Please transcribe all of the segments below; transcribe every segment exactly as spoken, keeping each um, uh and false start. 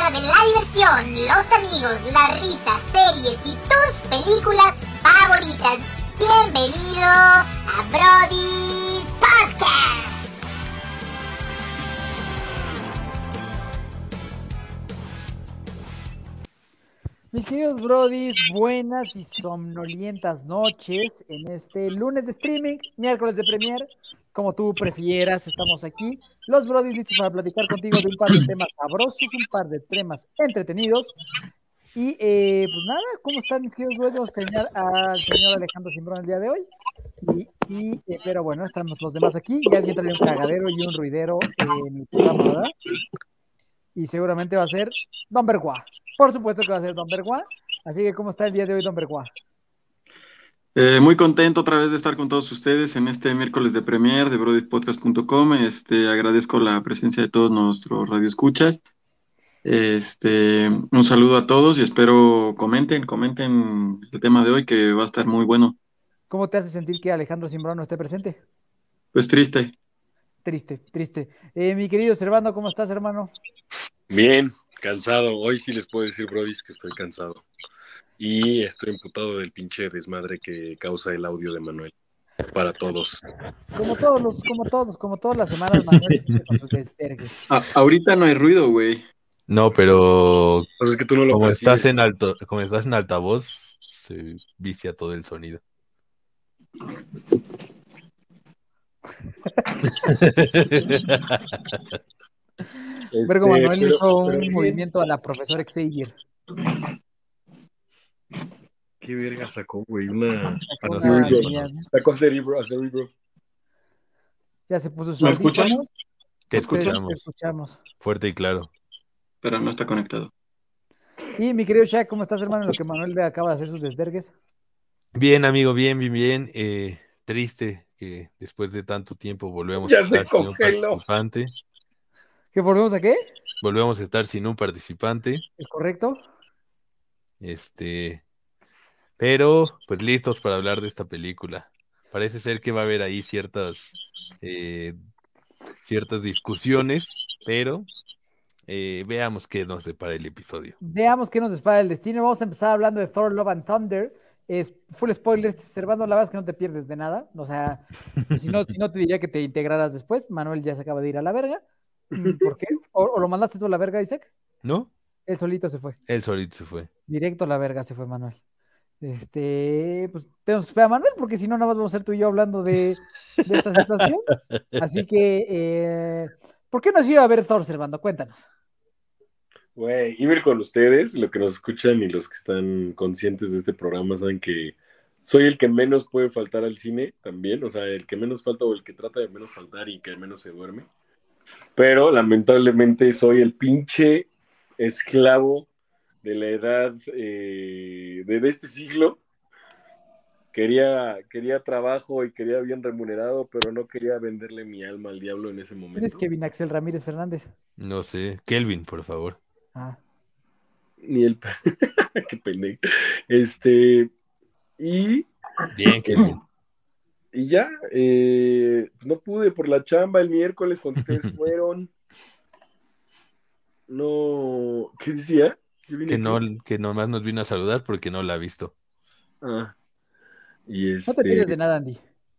hora de la diversión, los amigos, las risas, series y tus películas favoritas. Bienvenido a Brody's Podcast. Mis queridos Brodys, buenas y somnolientas noches en este lunes de streaming, miércoles de premier, como tú prefieras, estamos aquí, los Brodys listos para platicar contigo de un par de temas sabrosos, un par de temas entretenidos, y eh, pues nada, ¿cómo están mis queridos Brodys? Vamos a extrañar al señor Alejandro Simbrón el día de hoy, y, y eh, pero bueno, estamos los demás aquí, y alguien trae un cagadero y un ruidero en el programa, ¿verdad? Y seguramente va a ser Don Bergua. Por supuesto que va a ser Don Bergua. Así que, ¿cómo está el día de hoy, Don Bergua? Eh, muy contento otra vez de estar con todos ustedes en este miércoles de premier de Brody's Podcast punto com. Este, agradezco la presencia de todos nuestros radioescuchas. Este, un saludo a todos y espero comenten, comenten el tema de hoy que va a estar muy bueno. ¿Cómo te hace sentir que Alejandro Simbrón no esté presente? Pues triste. Triste, triste. Eh, mi querido Servando, ¿cómo estás, hermano? Bien, cansado. Hoy sí les puedo decir, Brodis, que estoy cansado. Y estoy imputado del pinche desmadre que causa el audio de Manuel. Para todos. Como todos los, como todos, como todas las semanas, Manuel, con sus desvergues. A- ahorita no hay ruido, güey. No, pero Pues es que tú no lo como percibes. estás en alto, como estás en altavoz, se vicia todo el sonido. Este, Vergo Manuel pero- hizo un pero bien. movimiento a la profesora Xavier. ¿Qué verga sacó, güey? Una... Sacó A una Cerebro. niña, ¿no? Sacó a Cerebro, a Cerebro. Ya se puso sus ¿Me escuchan? audífonos. Te Te- te escuchamos escuchamos. fuerte y claro. Pero no está conectado. Y mi querido Shaq, ¿cómo estás, hermano? En lo que Manuel le acaba de hacer sus desvergues. Bien, amigo, bien, bien, bien. Eh, triste que después de tanto tiempo volvemos Ya a se estar sin un congeló. participante. ¿Que volvemos a qué? Volvemos a estar sin un participante. ¿Es correcto? Este, pero pues listos para hablar de esta película. Parece ser que va a haber ahí ciertas, eh, ciertas discusiones, pero eh, veamos qué nos depara el episodio. Veamos qué nos dispara el destino. Vamos a empezar hablando de Thor Love and Thunder. Es full spoiler, Servando, la verdad es que no te pierdes de nada. O sea, si no, si no te diría que te integraras después. Manuel ya se acaba de ir a la verga. ¿Por qué? ¿O, o lo mandaste tú a la verga, Isaac? ¿No? Él solito se fue. Él solito se fue. Directo a la verga se fue Manuel. Este, pues tenemos que esperar a Manuel, porque si no, nada más vamos a ser tú y yo hablando de, de esta situación. Así que, eh, ¿por qué nos iba a ver Thor, Servando? Cuéntanos. Güey, iba a ir con ustedes, lo que nos escuchan y los que están conscientes de este programa saben que soy el que menos puede faltar al cine también, o sea, el que menos falta o el que trata de menos faltar y que menos se duerme. Pero lamentablemente soy el pinche esclavo de la edad eh, de, de este siglo. Quería, quería trabajo y quería bien remunerado, pero no quería venderle mi alma al diablo en ese ¿Quién es momento. Kevin Axel Ramírez Fernández? No sé. Kelvin, por favor. Ah, Ni el... Qué pendejo. Este... Y... Bien, Kelvin. Y ya, eh, no pude por la chamba el miércoles cuando ustedes fueron. No, ¿qué decía? ¿Qué vine Que no, aquí? que nomás nos vino a saludar porque no la ha visto. Ah, y no te pierdes este, de nada, Andy.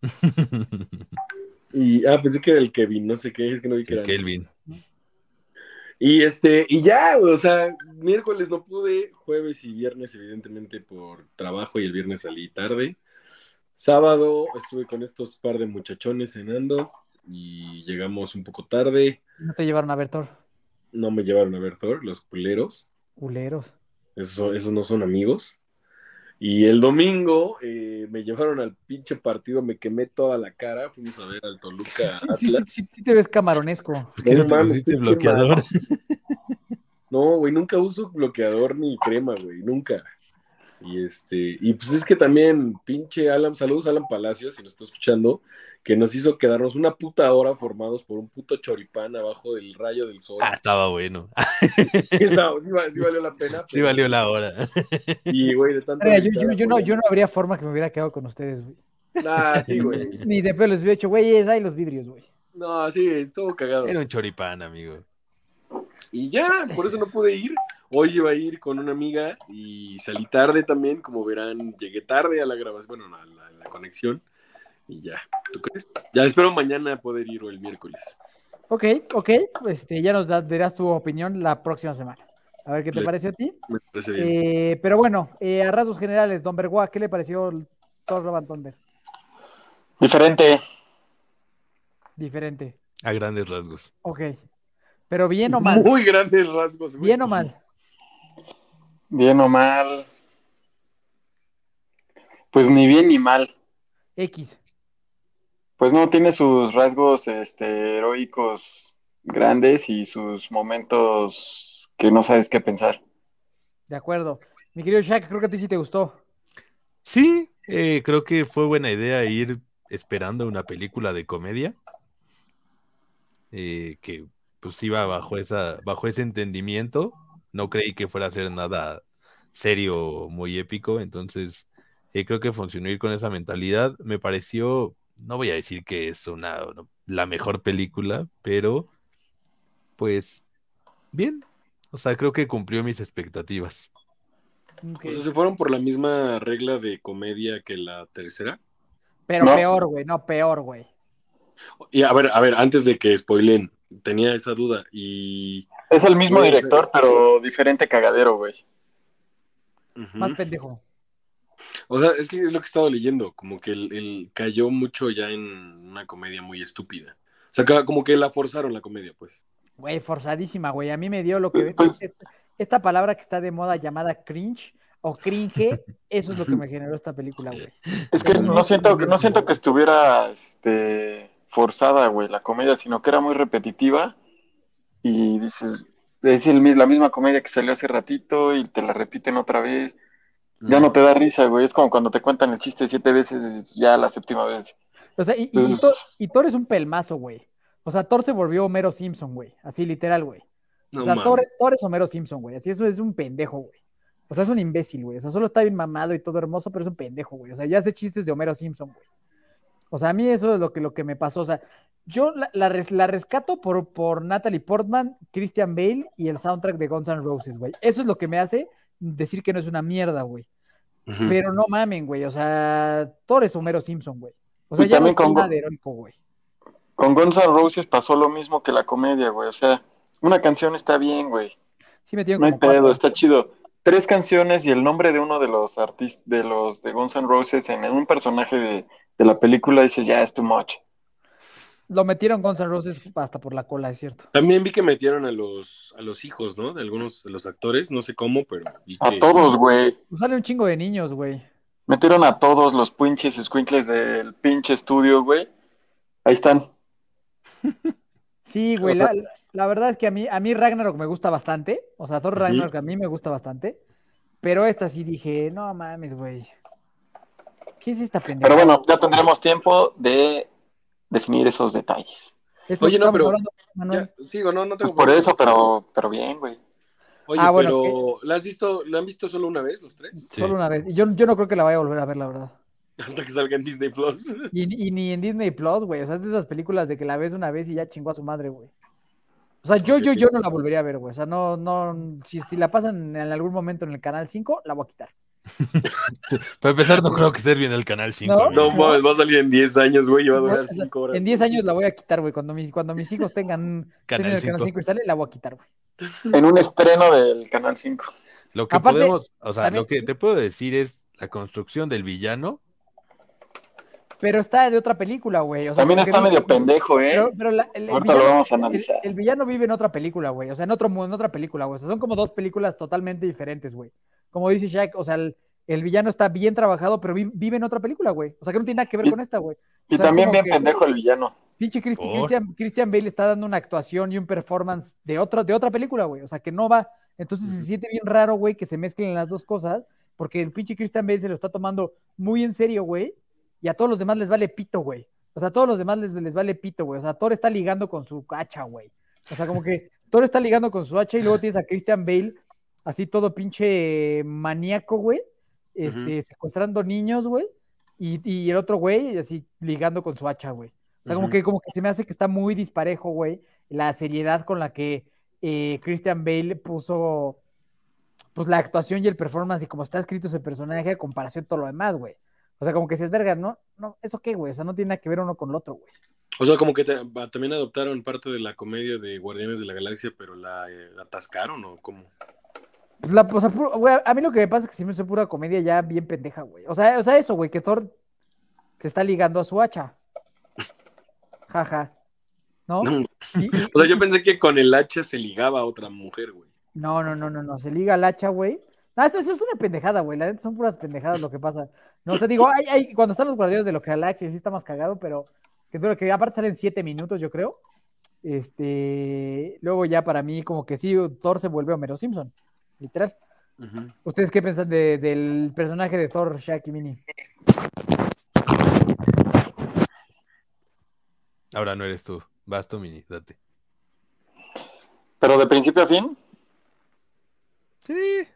y, ah, pensé que era el Kevin, no sé qué, es que no vi que El era. Kelvin. Y este, y ya, o sea, miércoles no pude, jueves y viernes, evidentemente, por trabajo, y el viernes salí tarde. Sábado estuve con estos par de muchachones cenando y llegamos un poco tarde. No te llevaron a ver Thor. No me llevaron a ver Thor, los culeros. Culeros. Esos, esos no son amigos. Y el domingo eh, me llevaron al pinche partido, me quemé toda la cara. Fuimos a ver al Toluca Sí, sí, sí, Atlas. sí, sí te ves camaronesco. ¿Por qué no, No te mames, pusiste estoy bloqueador? No, güey, nunca uso bloqueador ni crema, güey, nunca. Y este, y pues es que también, pinche Alan, saludos a Alan Palacios, si nos está escuchando, que nos hizo quedarnos una puta hora formados por un puto choripán abajo del rayo del sol. Ah, estaba bueno. Sí, estaba- sí va- sí valió la pena. Sí pero- valió la hora. Y, güey, de tanto... Verga, yo, gritar, yo, yo no, güey. yo no habría forma que me hubiera quedado con ustedes, güey. Nah, sí, güey. Ni de pelo les hubiera hecho, güey, es ahí los vidrios, güey. No, sí, estuvo cagado. Era un choripán, amigo. Y ya, por eso no pude ir. Hoy iba a ir con una amiga y salí tarde también, como verán, llegué tarde a la grabación, bueno, a la, a la conexión. Y ya, ¿tú crees? Ya espero mañana poder ir o el miércoles. Ok, ok, este, ya nos da- dirás tu opinión la próxima semana. A ver qué te Le- parece a ti. Me parece bien. Eh, pero bueno, eh, a rasgos generales, Don Bergua, ¿qué le pareció el Thor Love and Thunder? Diferente. Diferente. A grandes rasgos. Ok. Pero bien o mal. Muy grandes rasgos, güey. Bien o mal. Bien o mal. Pues ni bien ni mal. X. Pues no, tiene sus rasgos este, heroicos grandes y sus momentos que no sabes qué pensar. De acuerdo. Mi querido Shaq, creo que a ti sí te gustó. Sí, eh, creo que fue buena idea ir esperando una película de comedia. eh, que pues iba bajo esa, bajo ese entendimiento. No creí que fuera a ser nada serio, muy épico. Entonces, eh, creo que funcionó ir con esa mentalidad. Me pareció, no voy a decir que es una, no, la mejor película, pero pues bien. O sea, creo que cumplió mis expectativas. Ok. O sea, se fueron por la misma regla de comedia que la tercera. Pero No. peor, güey, no, peor, güey. Y a ver, a ver, antes de que spoilen, tenía esa duda y... Es el mismo Güey, director, pero diferente cagadero, güey. Ujú. Más pendejo. O sea, es que es lo que he estado leyendo, como que el, el cayó mucho ya en una comedia muy estúpida. O sea, ca- como que la forzaron la comedia, pues. Güey, forzadísima, güey. A mí me dio lo que... Pues- esta, esta palabra que está de moda llamada cringe o cringe, eso es lo que me generó esta película, güey. Es que Es no muy siento, no cringe. siento que estuviera este, forzada, güey, la comedia, sino que era muy repetitiva y dices, es el, mis- la misma comedia que salió hace ratito y te la repiten otra vez. Ya Mm. no te da risa, güey. Es como cuando te cuentan el chiste siete veces, ya la séptima vez. O sea, y, y, y, Entonces, Thor, y Thor es un pelmazo, güey. O sea, Thor se volvió Homero Simpson, güey. Así literal, güey. No O sea, Thor, mames. Thor es Homero Simpson, güey. Así eso es un pendejo, güey. O sea, es un imbécil, güey. O sea, solo está bien mamado y todo hermoso, pero es un pendejo, güey. O sea, ya hace chistes de Homero Simpson, güey. O sea, a mí eso es lo que, lo que me pasó. O sea, yo la, la, res, la rescato por, por Natalie Portman, Christian Bale y el soundtrack de Guns N' Roses, güey. Eso es lo que me hace decir que no es una mierda, güey. Ujú. Pero no mamen, güey. O sea, Thor es Homero Simpson, güey. O sea, Y ya no también es con, nada de heroico, güey. con Guns N' Roses pasó lo mismo que la comedia, güey. O sea, una canción está bien, güey. Sí metieron No hay como pedo, cuatro. está chido. Tres canciones y el nombre de uno de los artistas, de los de Guns N' Roses en un personaje de, de la película, dices, ya, es too much. Lo metieron Guns N' Roses hasta por la cola, es cierto. También vi que metieron a los, a los hijos, ¿no? De algunos de los actores, no sé cómo, pero vi A que... todos, güey. Pues sale un chingo de niños, güey. Metieron a todos los pinches squinkles del pinche estudio, güey. Ahí están. Sí, güey, O sea, la, la verdad es que a mí, a mí Ragnarok me gusta bastante. O sea, Thor Ujú. Ragnarok a mí me gusta bastante. Pero esta sí dije, no mames, güey. ¿Qué es esta Pero pendejada? bueno, ya tendremos tiempo de definir esos detalles. Es lo Oye, que no, estamos pero hablando, Manuel. ya, sigo, no, no Pues tengo por problema. eso, pero, pero bien, güey. Oye, Ah, bueno, pero ¿la has visto, la han visto solo una vez, los tres? Sí. Solo una vez. Y yo, yo no creo que la vaya a volver a ver, la verdad. Hasta que salga en Disney Plus. Y, y ni en Disney Plus, güey. O sea, es de esas películas de que la ves una vez y ya chingó a su madre, güey. O sea, yo, Ok. yo, yo no la volvería a ver, güey. O sea, no, no, si, si la pasan en algún momento en el canal cinco, la voy a quitar. Para empezar, no creo que esté bien el canal cinco. No, amigo. No mames, va a salir en diez años, güey, y va a durar O sea, cinco horas. en diez años la voy a quitar, güey. Cuando mis, cuando mis hijos tengan Canal tengan el canal cinco. cinco y sale, la voy a quitar, güey. En un estreno del Canal cinco. Lo que Aparte, podemos, o sea, también- lo que te puedo decir es la construcción del villano. Pero está de otra película, güey. O sea, También como que está vi- medio pendejo, ¿eh? Pero, pero la- el, el Ahorita villano, lo vamos a el- analizar. el villano vive en otra película, güey. O sea, en otro mu- en otra película, güey. O sea, son como dos películas totalmente diferentes, güey. Como dice Shaq, o sea, el, el villano está bien trabajado, pero vi- vive en otra película, güey. O sea, que no tiene nada que ver Y- con esta, güey. O Y sea, también como bien que pendejo el villano. pinche Christi- ¿Por? Christian, Christian Bale está dando una actuación y un performance de otra, de otra película, güey. O sea, que no va. Entonces se siente bien raro, güey, que se mezclen las dos cosas, porque el pinche Christian Bale se lo está tomando muy en serio, güey, y a todos los demás les vale pito, güey. O sea, a todos los demás les, les vale pito, güey. O sea, Thor está ligando con su hacha, güey. O sea, como que Thor está ligando con su hacha y luego tienes a Christian Bale, así todo pinche maníaco, güey, este, Ujú. secuestrando niños, güey, y, y el otro güey, así ligando con su hacha, güey. O sea, como Ujú. que, como que se me hace que está muy disparejo, güey, la seriedad con la que eh, Christian Bale puso pues la actuación y el performance y como está escrito ese personaje a comparación de todo lo demás, güey. O sea, como que si es verga, ¿no? No, ¿eso qué, güey? O sea, no tiene nada que ver uno con el otro, güey. O sea, como que te- va- también adoptaron parte de la comedia de Guardianes de la Galaxia, pero la eh, atascaron o cómo. Pues la, o sea, puro- güey, a mí lo que me pasa es que siempre es pura comedia ya bien pendeja, güey. O sea, o sea, eso, güey, que Thor se está ligando a su hacha. Jaja. ¿No? No. Y, y- O sea, yo y- pensé que con el hacha se ligaba a otra mujer, güey. no, no, no, no, no. Se liga al hacha, güey. No, eso, eso es una pendejada, güey. La neta son puras pendejadas lo que pasa. No, o sea, digo, ay, ay, cuando están los guardianes de la Galaxia sí está más cagado, pero que dura, que aparte salen siete minutos, yo creo. Este, luego ya para mí, como que sí, Thor se vuelve Homero Simpson, literal. Ujú. ¿Ustedes qué piensan de- del personaje de Thor, Shaq y Mini? Ahora no eres tú. Vas tú, Mini, date. Pero de principio a fin, Sí.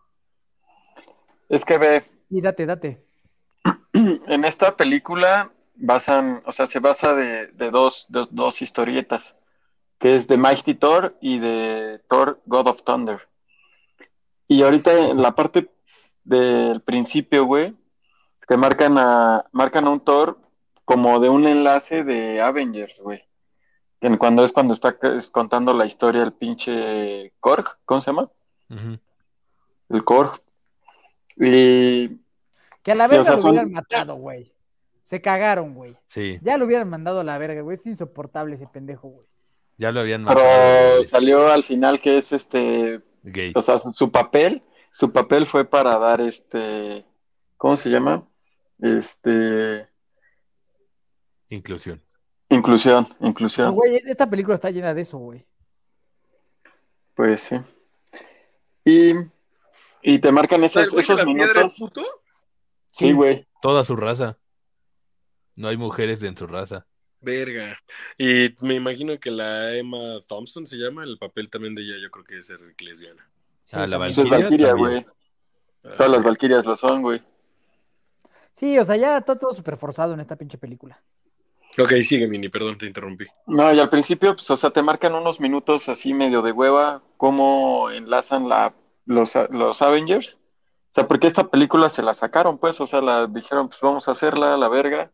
es que ve, Y date, date. en esta película basan, o sea, se basa de, de dos, de dos historietas, que es de Mighty Thor y de Thor God of Thunder. Y ahorita en la parte del principio, güey, te marcan a, marcan a un Thor como de un enlace de Avengers, güey. En Cuando es cuando está c- es contando la historia el pinche Korg, ¿cómo se llama? Ujú. El Korg. Y, Que a la y, o verga sea, lo son, hubieran matado, güey. Se cagaron, güey. Sí, Ya lo hubieran mandado a la verga, güey. Es insoportable ese pendejo, güey. ya lo habían matado, pero güey. salió al final que es este, Gay. o sea, su, su papel, su papel fue para dar este, ¿cómo se llama? Este, Inclusión. inclusión, Pues, inclusión, güey, es- esta película está llena de eso, güey. pues sí. Y, y te marcan O sea, ¿el esos, güey de esos la piedra es minutos, puto? sí, güey. Toda su raza. No hay mujeres en su raza. Verga. Y me imagino que la Emma Thompson se llama, el papel también de ella, yo creo que es ser lesbiana. Sí, Ah, la también. Eso es Valquiria Valkyria, también. güey. Todas las Ah, Valkyrias lo son, güey. Sí, o sea, ya está todo súper forzado en esta pinche película. ok, sigue, Mini, perdón, te interrumpí. No, y al principio, pues, o sea, te marcan unos minutos así medio de hueva, cómo enlazan la, los, los Avengers. O sea, porque esta película se la sacaron, pues, o sea, la dijeron, pues vamos a hacerla a la verga.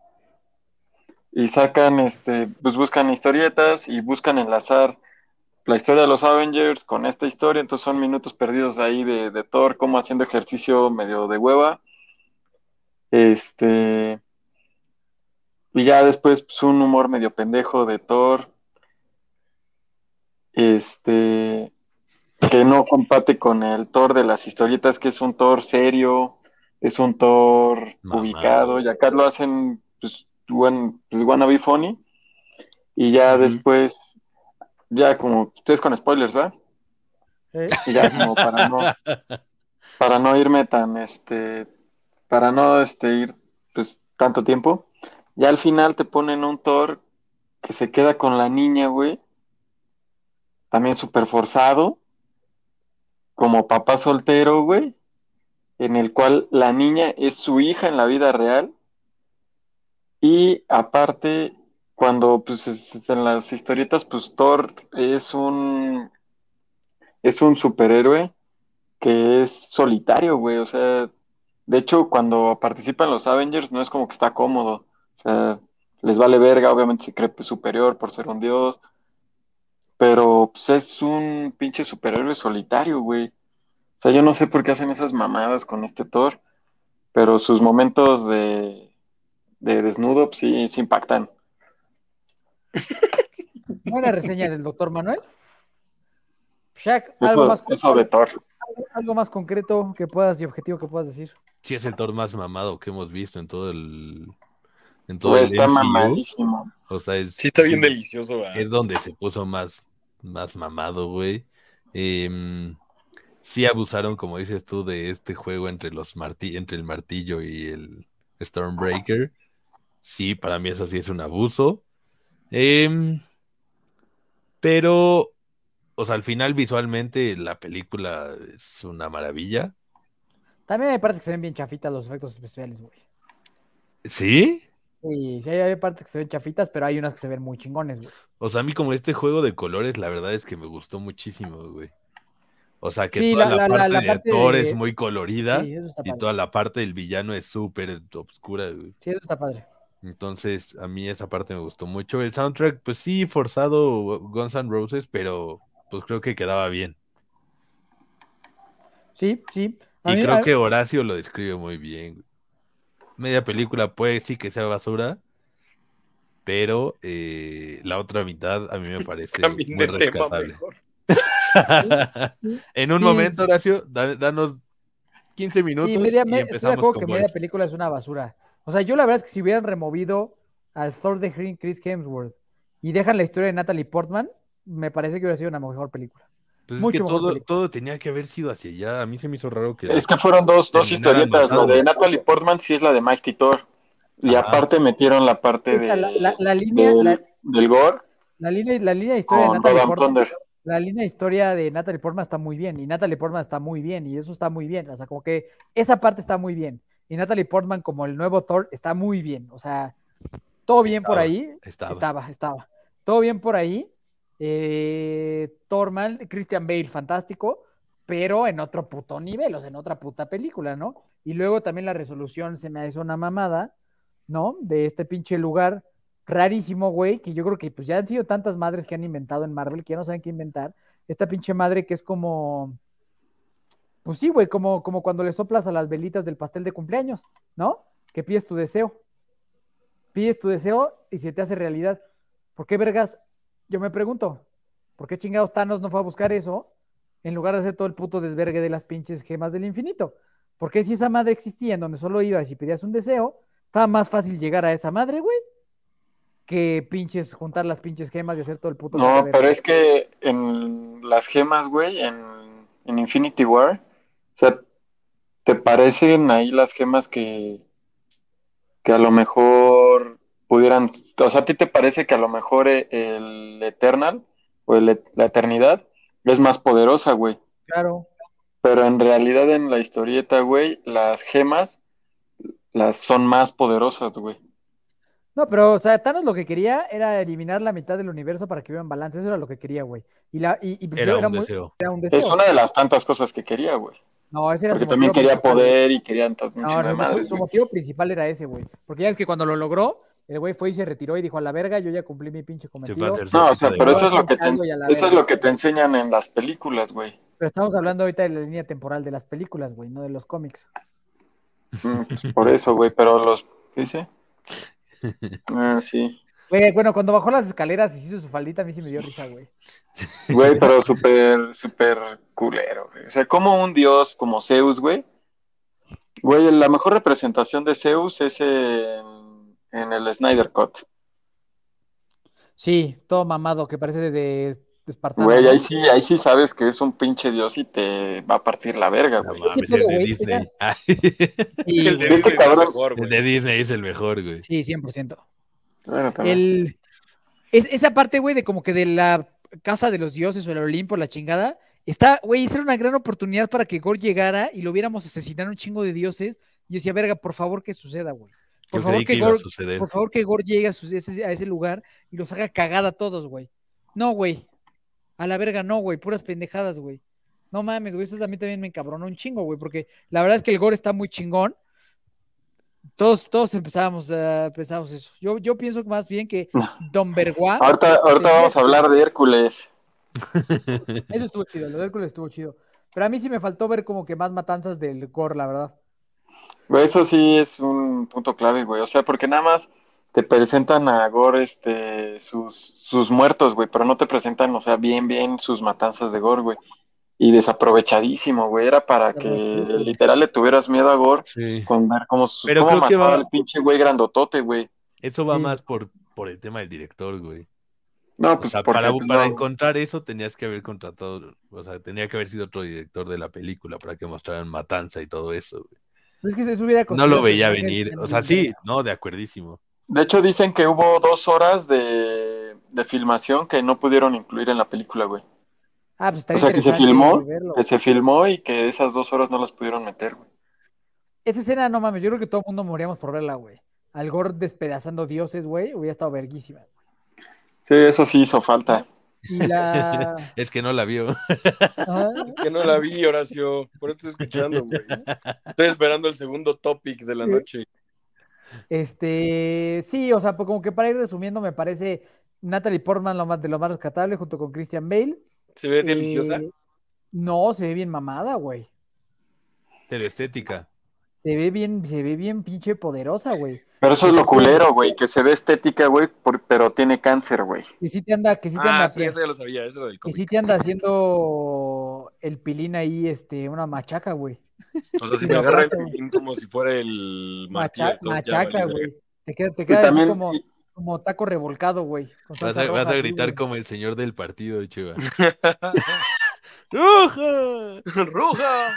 Y sacan, este, pues buscan historietas y buscan enlazar la historia de los Avengers con esta historia. Entonces son minutos perdidos ahí de, de Thor, como haciendo ejercicio medio de hueva. Este, y ya después, pues un humor medio pendejo de Thor. Este, que no compate con el Thor de las historietas, que es un Thor serio, es un Thor Mamado. ubicado, y acá lo hacen, pues, buen, pues wanna be funny, y ya Ujú. después, ya como, ustedes con spoilers, ¿verdad? ¿Eh? Y ya como para no, para no irme tan, este, para no, este, ir, pues, tanto tiempo, ya al final te ponen un Thor que se queda con la niña, güey, también súper forzado, como papá soltero, güey, en el cual la niña es su hija en la vida real y aparte cuando pues es- en las historietas pues Thor es un es un superhéroe que es solitario, güey, o sea, de hecho cuando participa en los Avengers no es como que está cómodo, o sea, les vale verga, obviamente se cree superior por ser un dios, pero pues es un pinche superhéroe solitario, güey. O sea, yo no sé por qué hacen esas mamadas con este Thor, pero sus momentos de de desnudo, pues sí, sí impactan. Buena reseña del doctor Manuel. Shaq, algo Eso, más, eso de Thor. algo más concreto que puedas y objetivo que puedas decir. Sí, es el Thor más mamado que hemos visto en todo el, en todo Güey, el está M C U. mamadísimo. O sea, es, Sí está bien delicioso, ¿verdad? es donde se puso más, más mamado, güey. Em, sí abusaron, como dices tú, de este juego entre los marti- entre el martillo y el Stormbreaker. Sí, para mí eso sí es un abuso. Em, pero, o sea, al final visualmente la película es una maravilla. También me parece que se ven bien chafitas los efectos especiales, güey. ¿Sí? Sí, sí, hay partes que se ven chafitas, pero hay unas que se ven muy chingones, güey. O sea, a mí como este juego de colores, la verdad es que me gustó muchísimo, güey. O sea, que Sí, toda la, la la, la, parte la de parte Thor es de... muy colorida Sí, eso está y padre. toda la parte del villano es súper obscura, güey. Sí, eso está padre. Entonces, a mí esa parte me gustó mucho. El soundtrack, pues sí, forzado Guns N' Roses, pero pues creo que quedaba bien. Sí, sí. A Y mí, creo a- que Horacio lo describe muy bien, güey. Media película puede sí que sea basura, pero eh, la otra mitad a mí me parece Cambié muy de tema rescatable. mejor. sí, En un sí, momento, Horacio, da- danos quince sí, minutos media, y me- estoy de empezamos acuerdo con que media Boys. película es una basura. O sea, yo la verdad es que si hubieran removido al Thor de Green Chris Hemsworth y dejan la historia de Natalie Portman, me parece que hubiera sido una mejor película. Pues es que Mucho mejor todo, película. todo tenía que haber sido hacia allá. A mí se me hizo raro que Es la que fueron dos, dos terminaran historietas. La de matando. Natalie Portman sí es la de Mighty Thor. Y Ajá. aparte metieron la parte Esa, la, la, de la línea, la, del, del gore la línea, la línea de historia de con Natalie Love and Portman, Thunder. la línea de historia de Natalie Portman está muy bien, y Natalie Portman está muy bien, y eso está muy bien. O sea, como que esa parte está muy bien. Y Natalie Portman, como el nuevo Thor, está muy bien. O sea, todo bien por Estaba, ahí. estaba. Estaba, estaba. Todo bien por ahí. Eh, Thorman, Christian Bale, fantástico, pero en otro puto nivel, o sea, en otra puta película, ¿no? Y luego también la resolución se me hizo una mamada, ¿no? De este pinche lugar rarísimo, güey, que yo creo que pues ya han sido tantas madres que han inventado en Marvel que ya no saben qué inventar. Esta pinche madre que es como, pues sí, güey, como, como cuando le soplas a las velitas del pastel de cumpleaños, ¿no? Que pides tu deseo. Pides tu deseo y se te hace realidad. ¿Por qué, vergas? Yo me pregunto, ¿por qué chingados Thanos no fue a buscar eso en lugar de hacer todo el puto desvergue de las pinches gemas del infinito? Porque si esa madre existía en donde solo ibas y pedías un deseo, estaba más fácil llegar a esa madre, güey, que pinches juntar las pinches gemas y hacer todo el puto No, cagadero. pero es que en las gemas, güey, en, en Infinity War, o sea, ¿te parecen ahí las gemas que, que a lo mejor pudieran, o sea, ¿a ti te parece que a lo mejor e- el Eternal o el- la Eternidad es más poderosa, güey? Claro. Pero en realidad en la historieta, güey, las gemas las son más poderosas, güey. No, pero, o sea, Thanos lo que quería era eliminar la mitad del universo para que hubiera un balance. Eso era lo que quería, güey. Y, la, y, y pues yo Era era, un muy, deseo. era un Es deseo. una de las tantas cosas que quería, güey. No, ese era Porque su también motivo quería principal, güey. poder y quería to- un No, chingo de su, su- madres, su güey. motivo principal era ese, güey. Porque ya es que cuando lo logró, el güey fue y se retiró y dijo a la verga, yo ya cumplí mi pinche Se fue a cometido. hacer No, o sopita sea, de pero Ahora eso es guapo. lo soy que te, caldo y a la eso es verga. lo que te enseñan en las películas, güey. Pero estamos hablando ahorita de la línea temporal de las películas, güey, no de los cómics. Mm, pues por eso, güey, pero los, ¿qué dice? Ah, sí. Güey, bueno, cuando bajó las escaleras y se hizo su faldita, a mí sí me dio risa, güey. Güey, pero súper, súper culero, güey. O sea, como un dios como Zeus, güey. Güey, la mejor representación de Zeus es en, en el Snyder Cut. Sí, todo mamado, que parece de, de espartano, Güey, ¿no? ahí sí, ahí sí sabes que es un pinche dios y te va a partir la verga, No güey. Ese mames, el pedo, de güey, Disney. Sí, El de güey. Este Disney es el cabrón- mejor, El güey. de Disney es el mejor, güey. Sí, cien por ciento. Bueno, también. El, es, esa parte, güey, de como que de la casa de los dioses o el Olimpo, la chingada, está, güey, esa era una gran oportunidad para que Gore llegara y lo viéramos asesinar a un chingo de dioses. Y yo decía, verga, por favor que suceda, güey. Por Yo favor creí que que iba a Gore, suceder. por favor que Gore llegue a, su- ese, a ese lugar y los haga cagada a todos, güey. No, güey. A la verga, no, güey. Puras pendejadas, güey. No mames, güey. Eso a mí también me encabronó un chingo, güey. Porque la verdad es que el Gore está muy chingón. Todos, todos empezábamos, uh, pensábamos eso. Yo, yo pienso más bien que Don Bergua. Ahorita, ahorita tenía vamos a que- hablar de Hércules. Eso estuvo chido, lo de Hércules estuvo chido. Pero a mí sí me faltó ver como que más matanzas del Gore, la verdad. Güey, eso sí es un punto clave, güey. O sea, porque nada más te presentan a Gore, este, sus, sus muertos, güey, pero no te presentan, o sea, bien, bien sus matanzas de Gore, güey. Y desaprovechadísimo, güey. Era para que Desaprovechadísimo. literal le tuvieras miedo a Gore Sí. con ver cómo, Pero cómo creo que mataba va- al pinche güey grandotote, güey. Eso va Sí. más por, por el tema del director, güey. No, O pues sea, porque para, pues, para no. encontrar eso tenías que haber contratado, o sea, tenía que haber sido otro director de la película para que mostraran matanza y todo eso, güey. Es que eso hubiera No construido lo veía personajes venir. bien O sea, verga. sí, no, de acuerdísimo. De hecho, dicen que hubo dos horas de, de filmación que no pudieron incluir en la película, güey. Ah, pues O estaría sea, que se interesante filmó, verlo. que se filmó y que esas dos horas no las pudieron meter, güey. Esa escena, no mames, yo creo que todo el mundo moríamos por verla, güey. Al Gore despedazando dioses, güey, hubiera estado verguísima. Sí, eso sí hizo falta. Y la... Es que no la vio. Ajá. Es que no la vi, Horacio. Por eso estoy escuchando, güey. Estoy esperando el segundo topic de la noche. Este, sí, o sea, pues como que para ir resumiendo, me parece Natalie Portman lo más, de lo más rescatable junto con Christian Bale. ¿Se ve deliciosa? Eh, no, se ve bien mamada, güey. Pero estética. Se ve bien, se ve bien pinche poderosa, güey. Pero eso Que es lo sí te- culero, güey, que se ve estética, güey, por- pero tiene cáncer, güey. Que sí te anda, que sí te Ah, anda, sí, eso ya lo sabía, eso del que cómic. sí te anda haciendo el pilín ahí, este, una machaca, güey. O sea, si Sí, me de agarra el rato. pilín como si fuera el martillo Macha- de Thor, ya machaca, valí verga. güey. Te queda, te Y queda así también, como, y- como taco revolcado, güey. Con Vas salsa a, vas roja, a así, gritar güey. como el señor del partido, Chiva. ¡Roja! ¡Roja!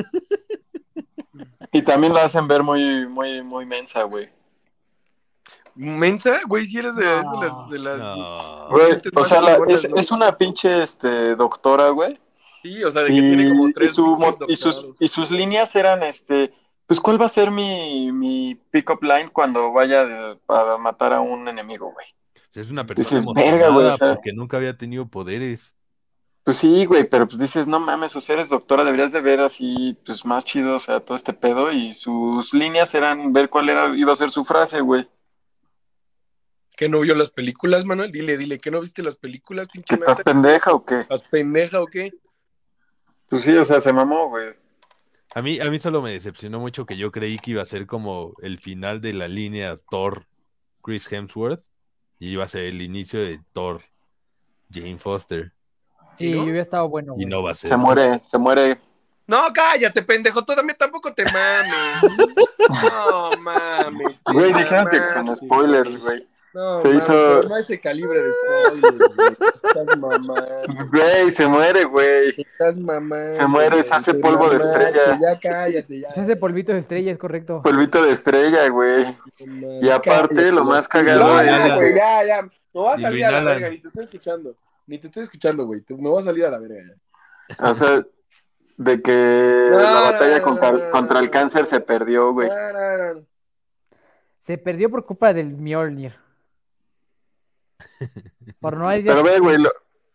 y también la hacen ver muy, muy, muy mensa, güey. ¿Mensa? Güey, si eres de, No. es de las, de las No. Güey, mentes o más sea, la- chingonas, es, ¿no? es una pinche este, doctora, güey. Sí, o sea, de que tiene como Y, y, tres su, pinches mo- y, sus, doctorados. y sus líneas eran, este, pues, ¿cuál va a ser mi, mi pick-up line cuando vaya de- a matar a un enemigo, güey? Es una persona Dices, verga, güey, o emocionada sea, porque nunca había tenido poderes. pues sí, güey, pero pues dices, no mames, o sea, eres doctora, deberías de ver así, pues, más chido, o sea, todo este pedo, y sus líneas eran ver cuál era, iba a ser su frase, güey. ¿Que no vio las películas, Manuel? Dile, dile, ¿que no viste las películas, ¿Que pinche estás nata? pendeja o qué? ¿Estás pendeja o qué? Pues sí, o sea, se mamó, güey. A mí, a mí solo me decepcionó mucho que yo creí que iba a ser como el final de la línea Thor Chris Hemsworth y iba a ser el inicio de Thor Jane Foster. Sí, ¿Y no? hubiera estado bueno, Y güey. no va a ser. Se muere, se muere. No, cállate, pendejo, tú también tampoco te mames. No mames. te Güey, dijeron que con mamaste, spoilers, güey. güey. No, Se mames, hizo- pero no ese calibre de spoilers, güey. Estás mamando. Güey, se muere, güey. Estás mamando. Se muere, güey, se hace te polvo de mamaste, estrella. Ya cállate, ya. Se hace polvito de estrella, es correcto. Polvito de estrella, güey. No mames, Y aparte, cállate, lo ya. más cagado No, es- ya, güey, ya, ya. Me voy a Y lo salir a la inhalan. verga, ni te estoy escuchando. Ni te estoy escuchando, güey. te- Me voy a salir a la verga ya. O sea, de que No, la no, batalla no, contra, no, no, contra el no, cáncer no. se perdió, güey. No, no, no. Se perdió por culpa del Mjolnir. Por no hay Pero ve, güey, lo-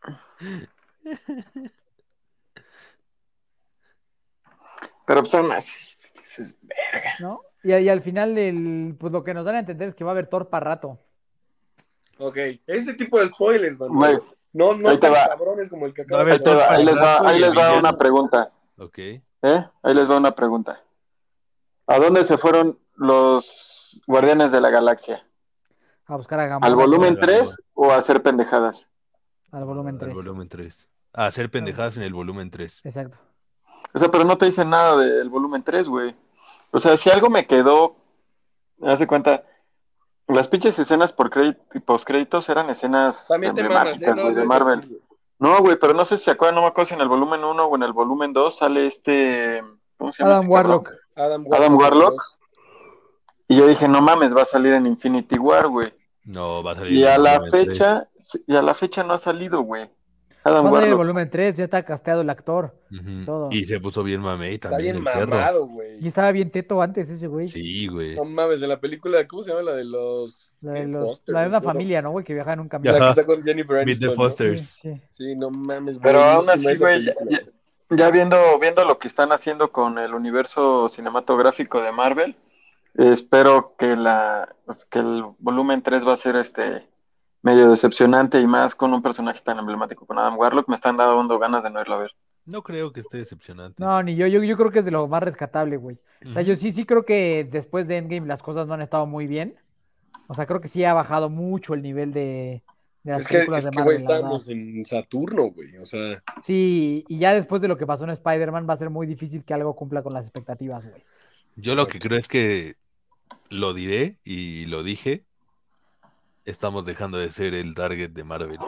pero pues son más. Dices, verga. ¿no? Y, y al final, el, pues lo que nos dan a entender es que va a haber Thor para rato. Ok, ese tipo de spoilers, man. Güey, No, no ahí te tan va. cabrones como el que Va a acaba haber Ahí, te de va, Thor ahí les va, Rato ahí y el les va villano. una pregunta. Ok. ¿Eh? Ahí les va una pregunta. ¿A dónde se fueron los Guardianes de la Galaxia? A buscar a Gamora. ¿Al volumen Gamora. tres o a hacer pendejadas? Al volumen Al tres. volumen tres. A hacer pendejadas en el volumen tres. Exacto. O sea, pero no te dicen nada del volumen tres, güey. O sea, si algo me quedó, haz de cuenta, las pinches escenas por crédito y postcréditos eran escenas También te mamas, ¿eh? emblemáticas, No güey, los de ves Marvel. así, güey. No, güey, pero no sé si se acuerdan, no me acuerdo si en el volumen uno o en el volumen dos sale este, ¿cómo se llama Adam este cabrón? Warlock. Adam Adam Warlock. Warlock. Y yo dije, no mames, va a salir en Infinity War, güey. No, va a salir Y en el a la volumen tres. fecha, y a la fecha no ha salido, güey. Adam Va a salir el Warlock. volumen tres, ya está casteado el actor. Ujú. Todo. Y se puso bien mamey Está también bien el perro. mamado, güey. Y estaba bien teto antes ese güey. Sí, güey. No mames, en la película, ¿cómo se llama la de los... La de, ¿qué? los- Foster, la de una ¿no? familia, ¿no, güey? Que viaja en un camión. La que Ajá. está con Jennifer Meet the Aniston, ¿no? Sí, Fosters. sí. Sí, no mames, Pero aún buenísima así, esa güey, ya, película. ya- ya viendo, viendo lo que están haciendo con el universo cinematográfico de Marvel, eh, espero que la pues, que el volumen tres va a ser este medio decepcionante y más con un personaje tan emblemático con Adam Warlock. Me están dando ganas de no irlo a ver. No creo que esté decepcionante. No, ni yo, yo, yo creo que es de lo más rescatable, güey. O sea, Ujú. yo sí, sí creo que después de Endgame las cosas no han estado muy bien. O sea, creo que sí ha bajado mucho el nivel de, de las Es que, películas es de que, güey, Marvel, la verdad. estábamos en Saturno, güey. O sea, Sí, y ya después de lo que pasó en Spider-Man va a ser muy difícil que algo cumpla con las expectativas, güey. Yo lo que creo es que lo diré y lo dije. Estamos dejando de ser el target de Marvel.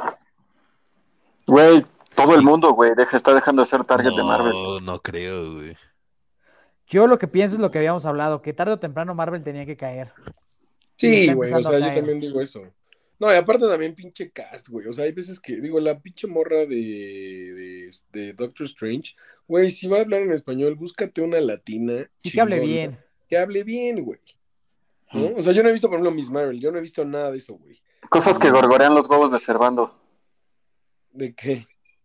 Güey, todo el Y- mundo, güey, deja, está dejando de ser target de Marvel. No, no creo, güey. Yo lo que pienso es lo que habíamos hablado, que tarde o temprano Marvel tenía que caer. Y sí, está güey. O empezando a sea, yo caer. también digo eso. No, y aparte también pinche cast, güey. O sea, hay veces que, digo, la pinche morra de, de, de Doctor Strange, güey, si va a hablar en español, búscate una latina. Sí, que hable chingona, bien. Que hable bien, güey. ¿no? O sea, yo no he visto, por ejemplo, Miss Marvel, yo no he visto nada de eso, güey. Cosas Y- que gorgorean los huevos de Servando. ¿De qué?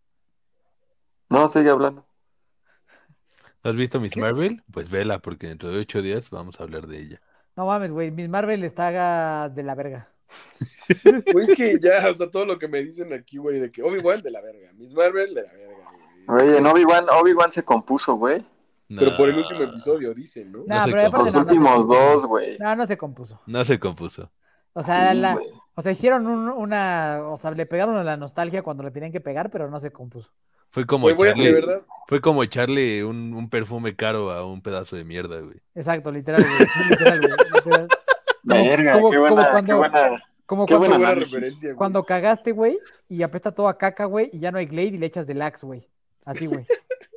No, sigue hablando. ¿No has visto Miss ¿Qué? Marvel? Pues vela, porque dentro de ocho días vamos a hablar de ella. No mames, güey. Miss Marvel está de la verga. Pues es que ya, o sea, todo lo que me dicen aquí, güey, de que Obi-Wan de la verga, Miss Marvel de la verga, güey. Oye, Es en que- Obi-Wan, Obi-Wan se compuso, güey. Pero por el No, último episodio, dicen, ¿no? No Nah, se pero aparte Los no, compuso. no se últimos compuso. dos, güey. No, no se compuso. No se compuso. O sea, Sí, la, güey. o sea, hicieron un- una, o sea, le pegaron a la nostalgia cuando le tenían que pegar, pero no se compuso. Fue como Güey, voy a, de echarle, verdad, fue como echarle un, un perfume caro a un pedazo de mierda, güey. Exacto, literal, güey. Sí, literal, güey. Literal. Como, Verga, como- qué como buena, cuando, qué buena, como qué cuando, buen buena análisis. referencia, güey. cuando cagaste, güey, y apesta todo a caca, güey, y ya no hay Glade y le echas de Axe, güey. Así, güey.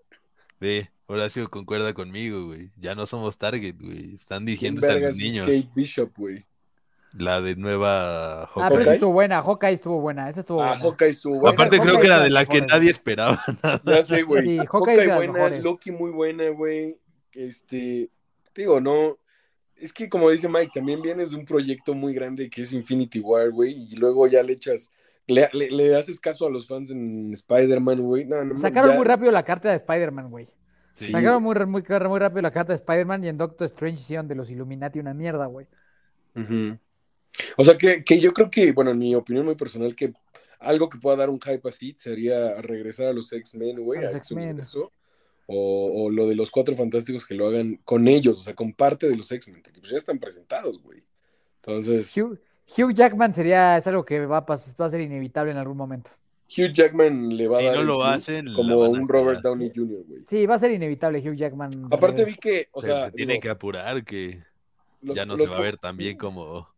Ve, Horacio concuerda conmigo, güey. Ya no somos Target, güey. Están ¿Quién dirigiéndose a los vergas es niños. Kate Bishop, güey? La de nueva Ah, pero esa ¿Hawkeye? estuvo buena. Hawkeye estuvo buena. Esa estuvo Ah, buena. Hawkeye estuvo buena. Aparte Hawkeye creo que es era de de las la que mejores. nadie esperaba nada. Ya sé, güey. Sí, Hawkeye es Hawkeye de las buena, mejores. Loki muy buena, güey. Este, digo, no. Es que como dice Mike, también vienes de un proyecto muy grande que es Infinity War, güey, y luego ya le echas, le, le- le haces caso a los fans en Spider-Man, güey. No, no, Sacaron ya- muy rápido la carta de Spider-Man, güey. Sí. Sacaron muy, muy, muy rápido la carta de Spider-Man y en Doctor Strange hicieron de los Illuminati una mierda, güey. Ujú. O sea, que, que yo creo que, bueno, en mi opinión muy personal, que algo que pueda dar un hype así sería regresar a los X-Men, güey, A a, los este X-Men. universo. O, o lo de los Cuatro Fantásticos que lo hagan con ellos, o sea, con parte de los X-Men, porque pues ya están presentados, güey. Entonces, Hugh, Hugh Jackman sería, es algo que va a, pas- va a ser inevitable en algún momento. Hugh Jackman le va Si a dar no el lo plus hacen, la como van a un Robert cagar. Downey junior, güey. Sí, va a ser inevitable Hugh Jackman. Aparte regreso. vi que, o Pero sea, se tiene digo, que apurar, que los- ya no los se va a po- ver tan bien sí, como,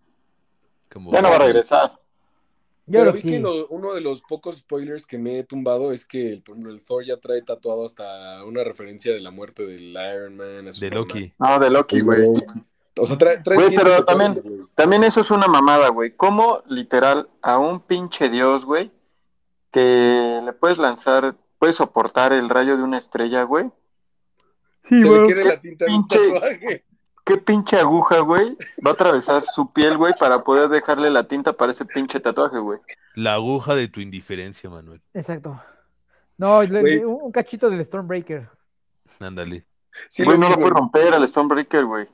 como Ya no va a Marvel. regresar. Yo pero creo vi que que sí. lo- uno de los pocos spoilers que me he tumbado es que, el, por ejemplo, el Thor ya trae tatuado hasta una referencia de la muerte del Iron Man, a De Superman, Loki. No, de Loki, de güey. Loki. O sea, trae, trae Güey, siete pero tatuajes, también, güey. también eso es una mamada, güey. ¿Cómo literal a un pinche dios, güey, que le puedes lanzar, puedes soportar el rayo de una estrella, güey? Sí, Se le güey. quede la tinta de un Pinche- tatuaje. ¿Qué pinche aguja, güey, va a atravesar su piel, güey, para poder dejarle la tinta para ese pinche tatuaje, güey? La aguja de tu indiferencia, Manuel. Exacto. No, le- Güey. le- un un cachito del Stormbreaker. Ándale. Sí Güey, lo no vi, lo puede güey. romper al Stormbreaker, güey.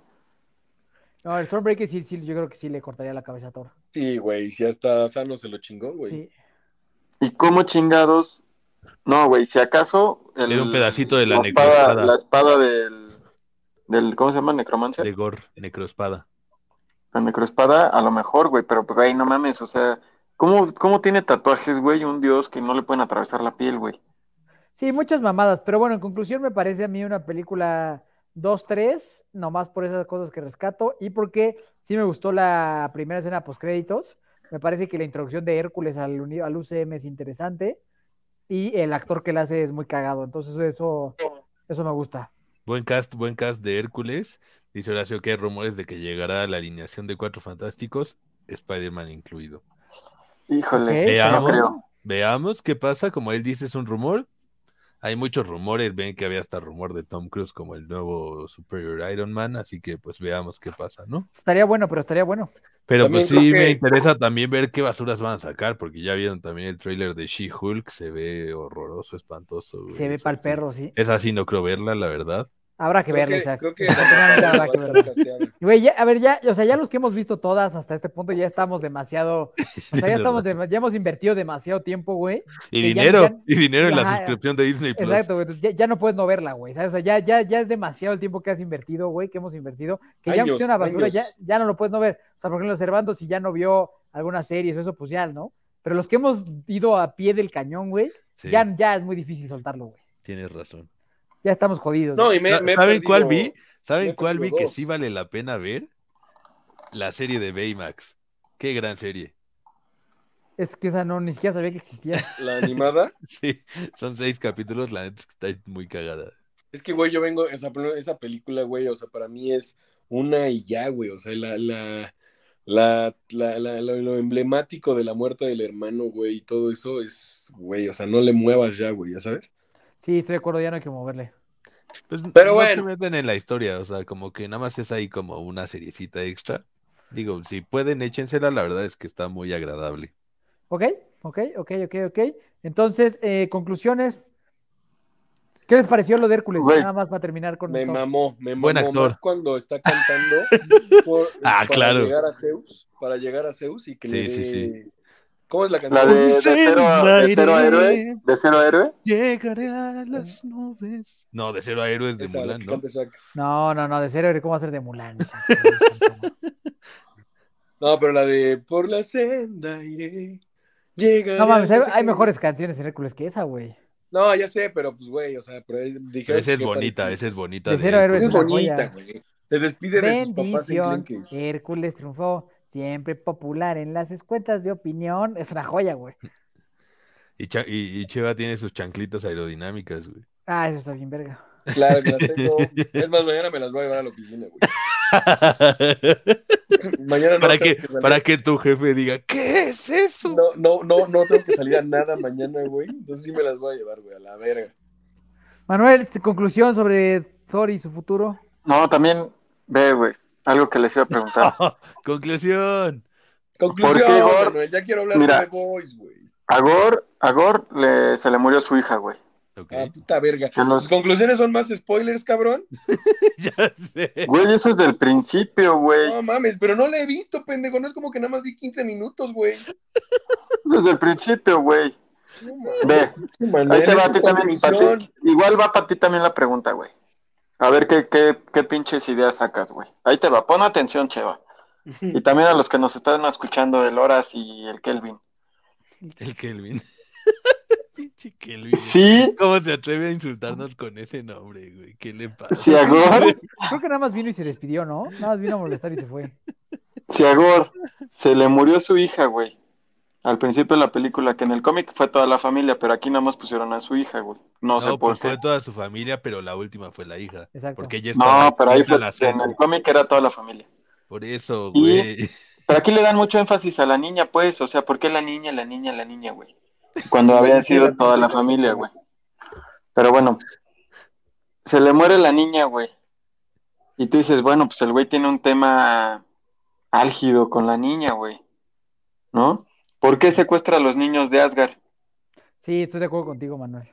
No, el Stormbreaker sí, sí, yo creo que sí le cortaría la cabeza a Thor. Sí, güey, si hasta Thanos se lo chingó, güey. Sí. ¿Y cómo chingados? No, güey, si acaso... El, Era un pedacito de la espada, necroespada. la espada del, del... ¿Cómo se llama? ¿Necromancer? De Gore, Necroespada. La necroespada, a lo mejor, güey, pero, güey, no mames, o sea... ¿Cómo, cómo tiene tatuajes, güey, un dios que no le pueden atravesar la piel, güey? Sí, muchas mamadas, pero bueno, en conclusión me parece a mí una película dos tres, nomás por esas cosas que rescato y porque sí me gustó la primera escena postcréditos. Me parece que la introducción de Hércules al, uni- al U C M es interesante y el actor que la hace es muy cagado, entonces eso, eso me gusta. Buen cast, buen cast de Hércules. Dice Horacio que hay rumores de que llegará a la alineación de Cuatro Fantásticos, Spider-Man incluido. Híjole, Ok, no Veamos, creo. veamos qué pasa. Como él dice, es un rumor. Hay muchos rumores. Ven que había hasta rumor de Tom Cruise como el nuevo Superior Iron Man. Así que pues veamos qué pasa, ¿no? Estaría bueno, pero estaría bueno. Pero También pues sí creo me que- interesa también ver qué basuras van a sacar, porque ya vieron también el tráiler de She-Hulk. Se ve horroroso, espantoso. güey. Se ve Esa pa'l sí- perro, sí. Esa sí no creo verla, la verdad. Habrá que Creo verla, que, Isaac. creo que Desafortunadamente habrá que va a verla. estar casteada. Güey, ya- a ver, ya, o sea, ya los que hemos visto todas hasta este punto ya estamos demasiado, o sea, ya Tienes estamos, razón. de- ya hemos invertido demasiado tiempo, güey. Y que ya- dinero, ya- y dinero en la Ajá, suscripción de Disney Plus. Exacto, güey, entonces ya, ya no puedes no verla, güey, ¿sabes? O sea, ya, ya, ya es demasiado el tiempo que has invertido, güey, que hemos invertido, que ya aunque Años, sea una basura, años. ya, ya no lo puedes no ver. O sea, por ejemplo, Servando, si ya no vio algunas series o eso, pues ya, ¿no? Pero los que hemos ido a pie del cañón, güey, Sí, ya, ya es muy difícil soltarlo, güey. tienes razón. Ya estamos jodidos. No, güey. y me, Sa- me he ¿Saben perdido- cuál vi? me ¿Saben he cuál vi perdido que dos. sí vale la pena ver? La serie de Baymax. Qué gran serie. Es que esa no, ni siquiera sabía que existía. La animada. Sí, son seis capítulos, la neta es que está muy cagada. Es que, güey, yo vengo, esa, esa película, güey, o sea, para mí es una y ya, güey, o sea, la, la, la, la, la- lo, lo emblemático de la muerte del hermano, güey, y todo eso es, güey, o sea, no le muevas ya, güey, ¿ya sabes? Sí, estoy de acuerdo, ya no hay que moverle. Pues Pues Pero no bueno. se meten en la historia, o sea, como que nada más es ahí como una seriecita extra. Digo, si pueden, échensela, la verdad es que está muy agradable. Ok, ok, ok, ok, ok. Entonces, eh, conclusiones. ¿Qué les pareció lo de Hércules? Güey, Nada más para terminar con Me Thor. mamó, me Buen mamó actor. más cuando está cantando por- Ah, para claro. llegar a Zeus, para llegar a Zeus y que Sí, le sí, sí. dé... ¿Cómo es la la canción? de, de cero, de cero a héroe, Iré, de cero a héroe. llegaré a las nubes. No, de cero a héroes de Esa, la Mulan, que ¿no? canta Shaq. No, no, no, de cero, ¿cómo va a ser de Mulan? Shaq? Por Dios santo. No, pero la de por la senda iré, llegaré No mames, a hay, no sé hay qué. mejores canciones en Hércules que esa, güey. No, ya sé, pero pues güey, o sea, pero Pero dijeron esa es que bonita, parecía. esa es bonita De de cero a héroes Esa es es Hércules. una bonita, joya. güey. Se despide de sus papás en Bendición, Clenkes. Hércules triunfó, siempre popular en las cuentas de opinión. Es una joya, güey. Y, Cha- y, y Cheva tiene sus chanclitas aerodinámicas, güey. Ah, eso está bien verga. Claro que las tengo. Es más, mañana me las voy a llevar a la oficina, güey. Mañana no para, tengo que, que salir. para que tu jefe diga, ¿qué es eso? No, no, no, no tengo que salir a nada mañana, güey. Entonces sí me las voy a llevar, güey, a la verga. Manuel, este, conclusión sobre Thor y su futuro. No, también, ve, güey, algo que les iba a preguntar. Conclusión. ¿Por qué Conclusión, Gore? Manuel, ya quiero hablar Mira. de The Boys, güey. A Gore, a Gore le, se le murió su hija, güey. Ok. Ah, puta verga. Que los- ¿Tus conclusiones son más spoilers, cabrón? Ya sé. Güey, eso es del principio, güey. No mames, pero no la he visto, pendejo. No es como que nada más vi quince minutos, güey. Eso es del principio, güey. No Ve, mames, Manuel, ahí te es va a tu ti también, pa' ti- conclusión. igual va para ti también la pregunta, güey. A ver qué, qué, qué pinches ideas sacas, güey. Ahí te va, pon atención, Cheva. Y también a los que nos están escuchando, el Horas y el Kelvin. El Kelvin. Pinche Kelvin. Sí, ¿Cómo se atreve a insultarnos con ese nombre, güey? ¿Qué le pasa? si a Gore, Creo que nada más vino y se despidió, ¿no? Nada más vino a molestar y se fue. si a Gore se le murió su hija, güey. Al principio de la película, que en el cómic fue toda la familia, pero aquí nada más pusieron a su hija, güey. No, No, sé por pues qué. fue toda su familia, pero la última fue la hija. Exacto. Porque ella estaba No, pero ahí distinta fue, a la en serie. el cómic era toda la familia. Por eso, Y- güey. Pero aquí le dan mucho énfasis a la niña, pues. O sea, ¿por qué la niña, la niña, la niña, güey? Cuando La había niña, sido la toda niña, la la familia, familia. güey. Pero bueno, se le muere la niña, güey. Y tú dices, bueno, pues el güey tiene un tema álgido con la niña, güey. ¿No? ¿Por qué secuestra a los niños de Asgard? Sí, estoy de acuerdo contigo, Manuel.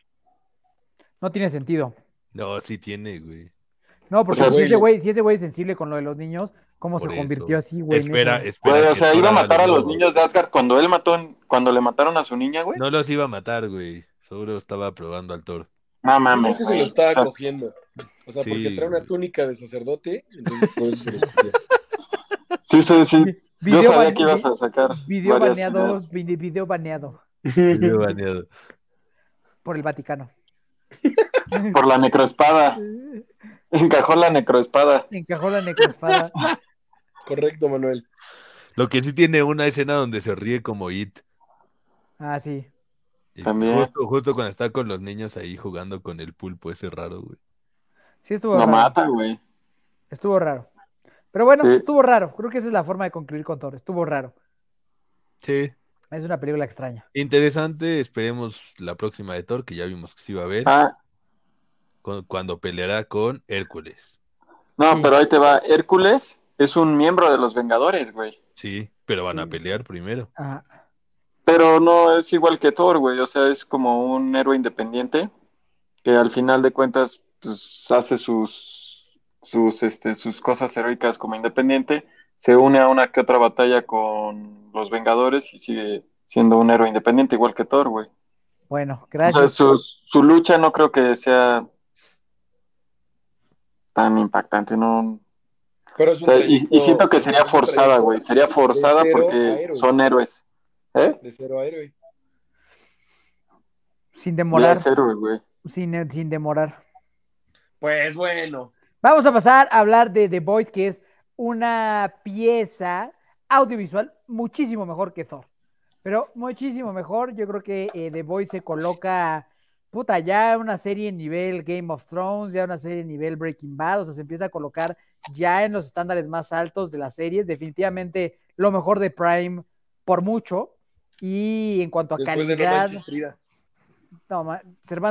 No tiene sentido. No, sí tiene, güey. No, porque O sea, si güey, ese le- güey, si ese güey es sensible con lo de los niños, ¿cómo Por se convirtió eso. así, güey? en Espera, eso? espera. Güey, o que sea, Thor iba a haga matar lo a los nuevo. niños de Asgard cuando él mató, en- cuando le mataron a su niña, güey. No los iba a matar, güey. Seguro estaba probando al Thor. No Yo creo mames, que se lo güey. estaba O sea, cogiendo. O sea, Sí, porque trae una güey. túnica de sacerdote, entonces por eso se lo escogió. sí, sí, sí. Vi- Yo Video, sabía ban- que ibas vi- a sacar video varias baneado, ideas. vi- video baneado Video baneado. por el Vaticano. Por la necroespada. Encajó la necroespada. Encajó la necroespada. Correcto, Manuel. Lo que sí tiene una escena donde se ríe como It. Ah, sí. Y También. Justo, justo cuando está con los niños ahí jugando con el pulpo ese raro, güey. Sí, estuvo Lo raro. mata, güey. Estuvo raro. Pero bueno, Sí. estuvo raro. Creo que esa es la forma de concluir con Thor. Estuvo raro. Sí. Es una película extraña. Interesante. Esperemos la próxima de Thor, que ya vimos que sí va a ver, Ah, con- cuando peleará con Hércules. no, Sí. pero ahí te va. Hércules es un miembro de los Vengadores, güey. Sí, pero van a Sí. pelear primero. Ajá. Pero no es igual que Thor, güey. O sea, es como un héroe independiente que al final de cuentas pues, hace sus, sus, este, sus cosas heroicas como independiente, se une a una que otra batalla con los Vengadores y sigue siendo un héroe independiente igual que Thor, güey. Bueno, O sea, gracias. su, su lucha no creo que sea tan impactante, ¿no? Pero es O un sea, y, trayecto, y siento que sería es un forzada, trayecto güey. Sería forzada de cero a porque héroe. son héroes. ¿Eh? De cero a héroe. Sin Ya demorar. es héroe, güey. Sin, sin demorar. Pues bueno. Vamos a pasar a hablar de The Voice, que es una pieza audiovisual muchísimo mejor que Thor. Pero muchísimo mejor. Yo creo que eh, The Voice se coloca, puta, ya una serie en nivel Game of Thrones, ya una serie en nivel Breaking Bad, o sea, se empieza a colocar ya en los estándares más altos de las series. Definitivamente lo mejor de Prime por mucho. Y en cuanto a Después de No calidad, Manches Frida. no, ma- Servando,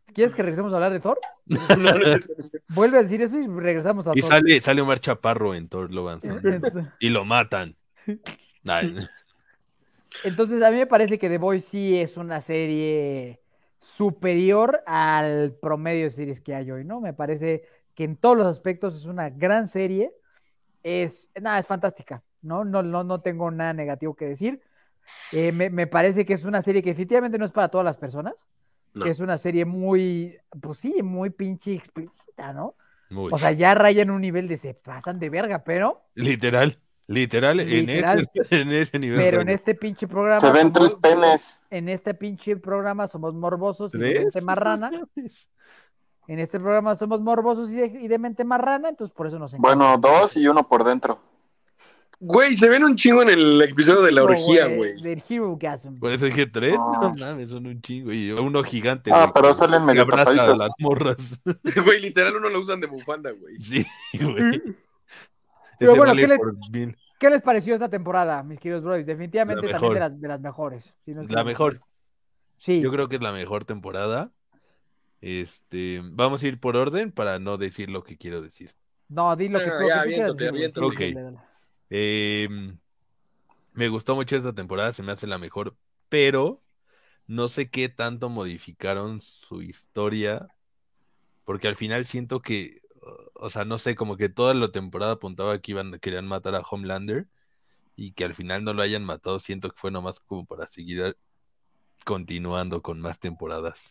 ¿Quieres que regresemos a hablar de Thor? No, no, no. Vuelve a decir eso y regresamos a Y Thor. sale, sale Omar Chaparro en Thor Love and Thunder. Entonces- Y lo matan. Ay, Entonces, a mí me parece que The Voice sí es una serie superior al promedio de series que hay hoy, ¿no? Me parece que en todos los aspectos es una gran serie. Es, nada, es fantástica, ¿no? No, no, no tengo nada negativo que decir. Eh, me, me parece que es una serie que definitivamente no es para todas las personas. No. Que es una serie muy, pues sí, muy pinche explícita, ¿no? muy. O sea, ya rayan un nivel de se pasan de verga, pero, Literal, literal, Literal. En, ese, en ese nivel. pero en Rayo. este pinche programa. Se ven somos- tres penes. En este pinche programa somos morbosos y de ¿Tres? mente marrana. En este programa somos morbosos y de, y de mente marrana, entonces por eso nos encanta. Bueno, dos y uno por dentro. Güey, se ven un chingo en el episodio de la No, orgía, güey. Del Hero Gasm. Por eso dije tres. Ah. No mames, son un chingo. Y uno gigante. Ah, güey, pero que- salen que medio abraza a tapaditos. las morras. Güey, literal uno lo usan de bufanda, güey. Sí, güey. Pero Ese bueno, vale ¿qué le- por mil. ¿Qué les pareció esta temporada, mis queridos brothers? Definitivamente La también de mejor. las, de las mejores. si no es que La mejor. Sí. Yo creo que es la mejor temporada. Este, vamos a ir por orden para no decir lo que quiero decir. No, di lo que Ah, tú, lo ya, que tú quieras aviéntate, decir, güey. aviéntate. Ok. Sí, dale, dale. Eh, me gustó mucho esta temporada, se me hace la mejor, pero no sé qué tanto modificaron su historia, porque al final siento que, o sea, no sé, como que toda la temporada apuntaba que iban, querían matar a Homelander y que al final no lo hayan matado, siento que fue nomás como para seguir continuando con más temporadas.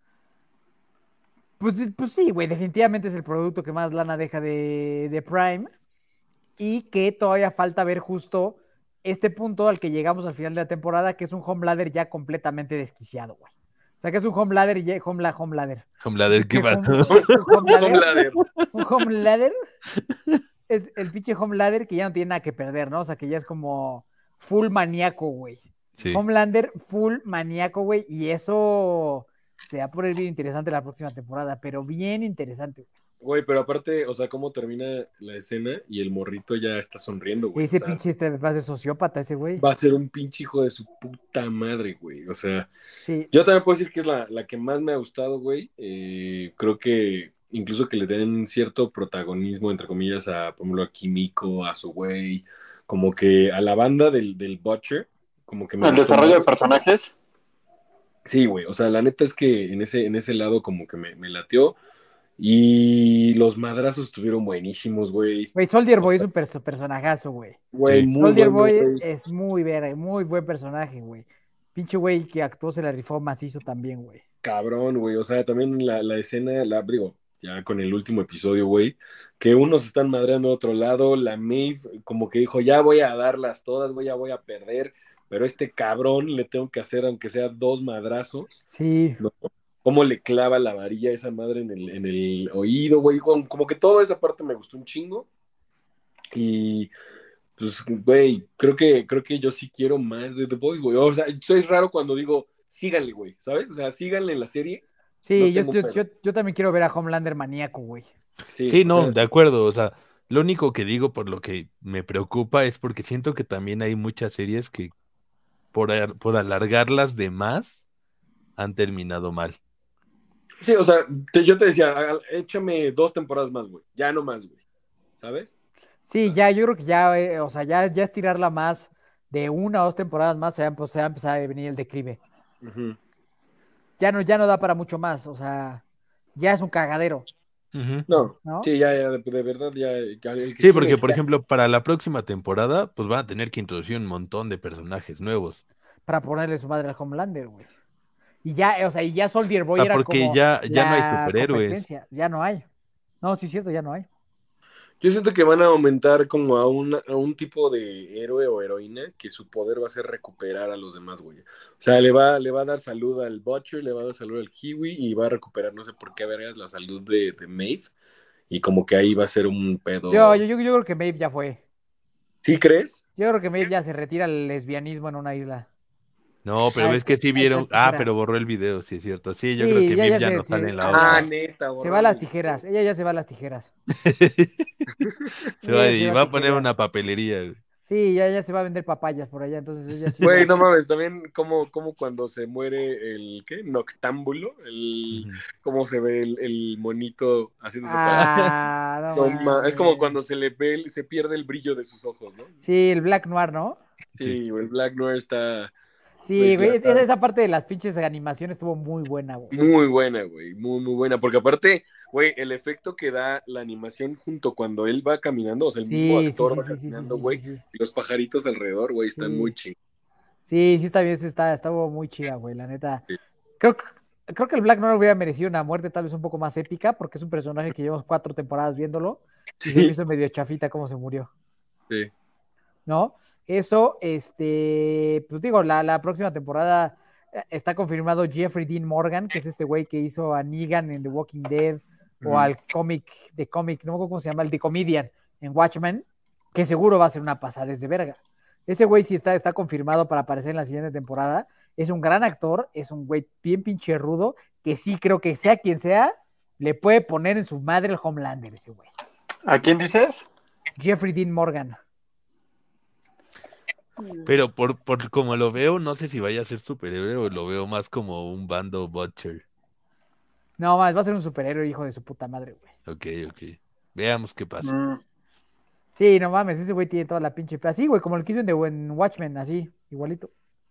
Pues, pues sí, güey, definitivamente es el producto que más lana deja de, de Prime y que todavía falta ver justo este punto al que llegamos al final de la temporada, que es un Homelander ya completamente desquiciado, güey. O sea, que es un Homelander y ya, Homela, Homelander. Homelander, ¿qué Un pasó? Homelander, Homelander. un Homelander es el pinche Homelander que ya no tiene nada que perder, ¿no? O sea, que ya es como full maníaco, güey. Sí. Homelander full maníaco, güey, y eso se va a poner bien interesante la próxima temporada, pero bien interesante. Güey, pero aparte, o sea, cómo termina la escena y el morrito ya está sonriendo, güey. Ese O sea, pinche este va a ser sociópata ese güey. va a ser un pinche hijo de su puta madre, güey. O sea, Sí. yo también puedo decir que es la, la que más me ha gustado, güey. Eh, creo que incluso que le den cierto protagonismo, entre comillas, a, por ejemplo, a Kimiko, a su güey, como que a la banda del, del Butcher, como que me El gustó desarrollo de más. personajes. Sí, güey, o sea, la neta es que en ese, en ese lado como que me, me latió. Y los madrazos estuvieron buenísimos, güey. Güey, Soldier Boy es un perso- personajazo, güey. Güey, Sí. muy Soldier bueno, Boy güey. es muy verga, muy buen personaje, güey. Pinche güey que actuó se la rifó macizo también, güey. Cabrón, güey. O sea, también la, la escena, la digo, ya con el último episodio, güey, que unos están madreando a otro lado, la Maeve como que dijo, ya voy a darlas todas, voy a, voy a perder, pero este cabrón le tengo que hacer, aunque sea dos madrazos, Sí. ¿no? Cómo le clava la varilla a esa madre en el, en el oído, güey. Como como que toda esa parte me gustó un chingo. Y pues, güey, creo que, creo que yo sí quiero más de The Boys, güey. O sea, soy raro cuando digo, síganle, güey, ¿sabes? O sea, síganle en la serie. Sí, No yo, tengo yo, pedo. yo, yo también quiero ver a Homelander maníaco, güey. Sí, o no, sea, de acuerdo, o sea, lo único que digo por lo que me preocupa es porque siento que también hay muchas series que por, ar- por alargarlas de más han terminado mal. sí, o sea, te- yo te decía, "Ah, échame dos temporadas más, güey. Ya no más, güey. ¿Sabes? Sí, ya, yo creo que ya, eh, o sea, ya, ya estirarla más de una o dos temporadas más, se va, a empe- se va a empezar a venir el declive. Ujú. Ya no, ya no da para mucho más, o sea, ya es un cagadero. Ujú. No, ¿No? sí, ya, ya, de, de verdad, ya. ya el que Sí, sigue, porque por ya. ejemplo, para la próxima temporada, pues van a tener que introducir un montón de personajes nuevos. Para ponerle su madre al Homelander, güey. Y ya, o sea, y ya Soldier Boy O sea, era porque como ya- ya no hay la superhéroes. competencia. Ya no hay. No, sí es cierto, ya no hay. Yo siento que van a aumentar como a, una, a un tipo de héroe o heroína que su poder va a ser recuperar a los demás, güey. O sea, le va, le va a dar salud al Butcher, le va a dar salud al Kiwi y va a recuperar, no sé por qué vergas, la salud de, de Maeve. Y como que ahí va a ser un pedo. Yo, yo, yo, yo creo que Maeve ya fue. ¿Sí crees? Yo creo que Maeve ya se retira el lesbianismo en una isla. No, pero Ay, ves que sí ay, vieron. ay, Ah, tijeras. pero borró el video, sí es cierto. Sí, yo Sí, creo que ya- Viv ya ya sé, no sí. sale en la Ah, otra. Ah, neta, Se borraron va a las el tijeras. video. Ella ya se va a las tijeras. Se va, Sí, y se va va a a poner tijerear. una papelería, güey. Sí, ya, ya se va a vender papayas por allá, entonces ella sí. Güey, ya- no mames, también como, como cuando se muere el, ¿qué? Noctámbulo, el, Ujú. cómo se ve el, el monito haciéndose para... Ah, no No, ma- es como mames. cuando se le ve, el- se pierde el brillo de sus ojos, ¿no? Sí, el Black Noir, ¿no? Sí. Sí, güey, el Black Noir está, Sí, pues ya güey, está esa, esa parte de las pinches animaciones estuvo muy buena, güey. muy buena, güey, muy, muy buena, porque aparte, güey, el efecto que da la animación junto cuando él va caminando, o sea, el mismo Sí, sí, actor sí, va sí, sí, sí, caminando, sí, sí, güey, sí. y los pajaritos alrededor, güey, están muy Sí, chingados. sí, sí, está bien, sí está, estuvo muy chida, güey, la neta. Creo, que- creo que el Black Noir hubiera merecido una muerte tal vez un poco más épica, porque es un personaje que llevamos cuatro temporadas viéndolo y se me Sí, hizo medio chafita cómo se murió, sí. ¿no? Eso, este, pues digo, la, la próxima temporada eh, está confirmado Jeffrey Dean Morgan, que es este güey que hizo a Negan en The Walking Dead o Ujú. al cómic, de cómic, no me acuerdo cómo se llama, el de Comedian en Watchmen, que seguro va a ser una pasada de verga. Ese güey sí está, está confirmado para aparecer en la siguiente temporada. Es un gran actor, es un güey bien pinche rudo, que sí creo que sea quien sea, le puede poner en su madre el Homelander ese güey. ¿A quién dices? Jeffrey Dean Morgan. Pero por, por como lo veo, no sé si vaya a ser superhéroe o lo veo más como un bando Butcher. No, más, va a ser un superhéroe, hijo de su puta madre, güey. Ok, ok. Veamos qué pasa. Mm, Sí, no mames, ese güey tiene toda la pinche... Así, güey, como lo que hizo en, The- en Watchmen, así, igualito.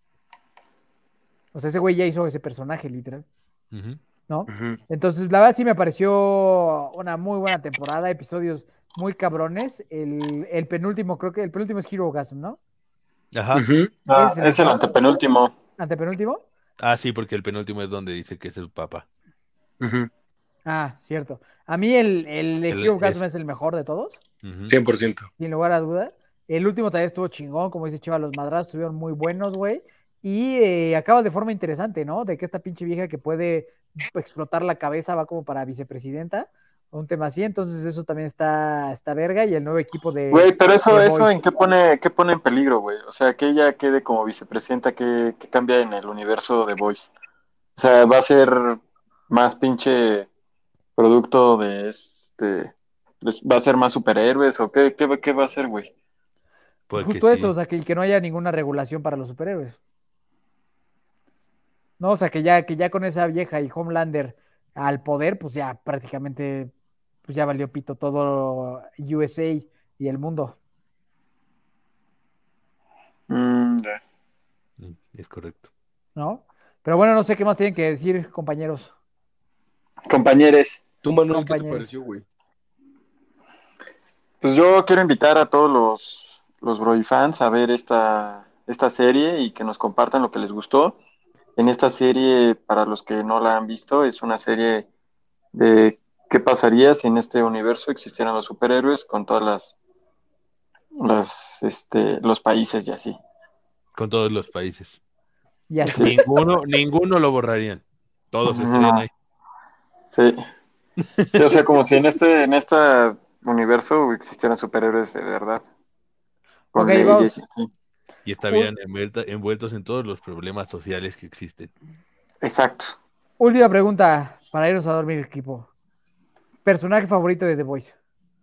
O sea, ese güey ya hizo ese personaje, literal, Ujú. ¿no? Ujú. Entonces, la verdad sí me pareció una muy buena temporada, episodios muy cabrones. El, el penúltimo, creo que el penúltimo es Hero Gasm, ¿no? Ajá. Ujú. ah, ¿Ese es el es el mejor? antepenúltimo. ¿Antepenúltimo? Ah, sí, porque el penúltimo es donde dice que es el papa. Ujú. Ah, cierto. A mí el, el de El- Hero Gasm es- es el mejor de todos, Ujú. cien por ciento. sin lugar a duda. El último también estuvo chingón, como dice Chiva, los madrazos estuvieron muy buenos, güey. Y eh, acaba de forma interesante, ¿no? De que esta pinche vieja que puede explotar la cabeza va como para vicepresidenta, o un tema así. Entonces eso también está, está verga. Y el nuevo equipo de, Güey, pero de eso, The eso Boys. en qué pone, qué pone en peligro, güey. O sea, que ella quede como vicepresidenta, que, que cambia en el universo de Voice. O sea, va a ser más pinche producto de este. les- ¿Va a ser más superhéroes o qué, qué, qué va a ser, güey? Pues Puede que justo eso, o sí. sea, que, que no haya ninguna regulación para los superhéroes. No, o sea, que ya, que ya con esa vieja y Homelander al poder, pues ya prácticamente, pues ya valió pito todo U S A y el mundo, Mm, ya. Mm, Es correcto. ¿no? Pero bueno, no sé qué más tienen que decir, compañeros, Compañeros, ¿Tú, Manuel, qué te compañeros. pareció, güey? pues yo quiero invitar a todos los, los Broly fans a ver esta, esta serie y que nos compartan lo que les gustó. En esta serie, para los que no la han visto, es una serie de qué pasaría si en este universo existieran los superhéroes con todas las, las este, los países y así. Con todos los países. Y así. Sí. Ninguno, ninguno lo borrarían. Todos estarían ahí. Sí. Sí, o sea, como si en este, en este universo existieran superhéroes de verdad, Ok, con leyes vamos. y así. Y estarían envuelta- envueltos en todos los problemas sociales que existen. Exacto. Última pregunta para irnos a dormir, equipo. Personaje favorito de The Voice.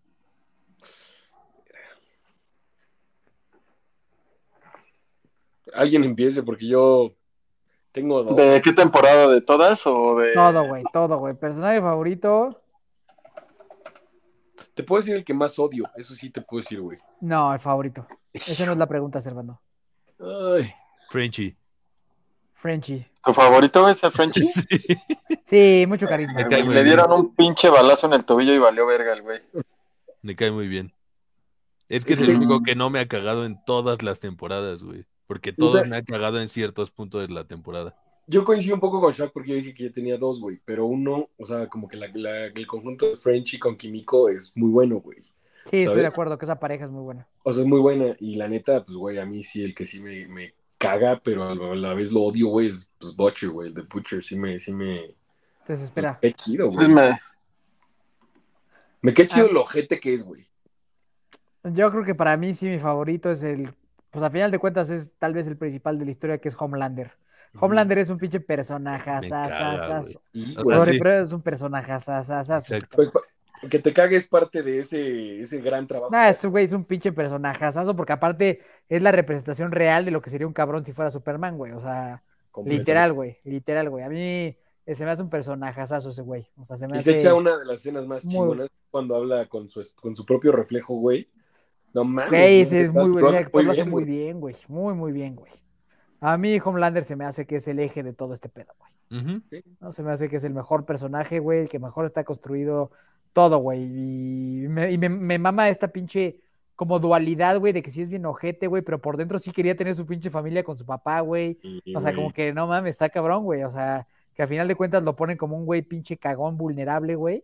Alguien empiece porque yo tengo dos. ¿De qué temporada? ¿De todas o de...? Todo, güey, todo, güey. Personaje favorito. Te puedo decir el que más odio, eso sí te puedo decir, güey. No, el favorito. Esa no es la pregunta, Servando. Ay, Frenchy. Frenchie. ¿Tu favorito es el Frenchie? Sí. Sí, mucho carisma. Me cae muy Le bien. dieron un pinche balazo en el tobillo y valió verga el güey. Me cae muy bien. Es que es Este- el único que no me ha cagado en todas las temporadas, güey. Porque todos me han cagado en ciertos puntos de la temporada. Yo coincido un poco con Shaq porque yo dije que ya tenía dos, güey. Pero uno, o sea, como que la- la- el conjunto de Frenchie con Kimiko es muy bueno, güey. Sí, estoy ¿sabes? de acuerdo que esa pareja es muy buena. O sea, es muy buena. Y la neta, pues, güey, a mí sí, el que sí me, me caga, pero a la, a la vez lo odio, güey, es pues, Butcher, güey. El de Butcher sí me... Sí me Te desespera. qué chido, Pues güey. me- Me queda chido Ah. el ojete que es, güey. Yo creo que para mí sí mi favorito es el, pues a final de cuentas es tal vez el principal de la historia que es Homelander. Homelander es un pinche personaje, Me caga, güey. Sí, O güey. sea, Sorry, sí. pero es un personaje, Exacto. Pues pa- que te cague es parte de ese, ese gran trabajo. Nah, ese güey es un pinche personajazazo, porque aparte es la representación real de lo que sería un cabrón si fuera Superman, güey. O sea, literal, güey. Literal, güey. A mí eh, se me hace un personajazazo ese güey. O sea, se me Y hace... se echa una de las escenas más muy... chingonas cuando habla con su, con su propio reflejo, güey. No mames. Güey, ¿no? ese es muy, Lo ese hace actor lo muy hace bien, muy güey. bien, güey. Muy, muy bien, güey. A mí Homelander se me hace que es el eje de todo este pedo, güey. Ujú. ¿No? Se me hace que es el mejor personaje, güey, el que mejor está construido todo, güey. Y, me, y me, me mama esta pinche como dualidad, güey, de que sí es bien ojete, güey, pero por dentro sí quería tener su pinche familia con su papá, güey. Sí, O sea, güey. como que no mames, está cabrón, güey. O sea, que a final de cuentas lo ponen como un güey pinche cagón vulnerable, güey.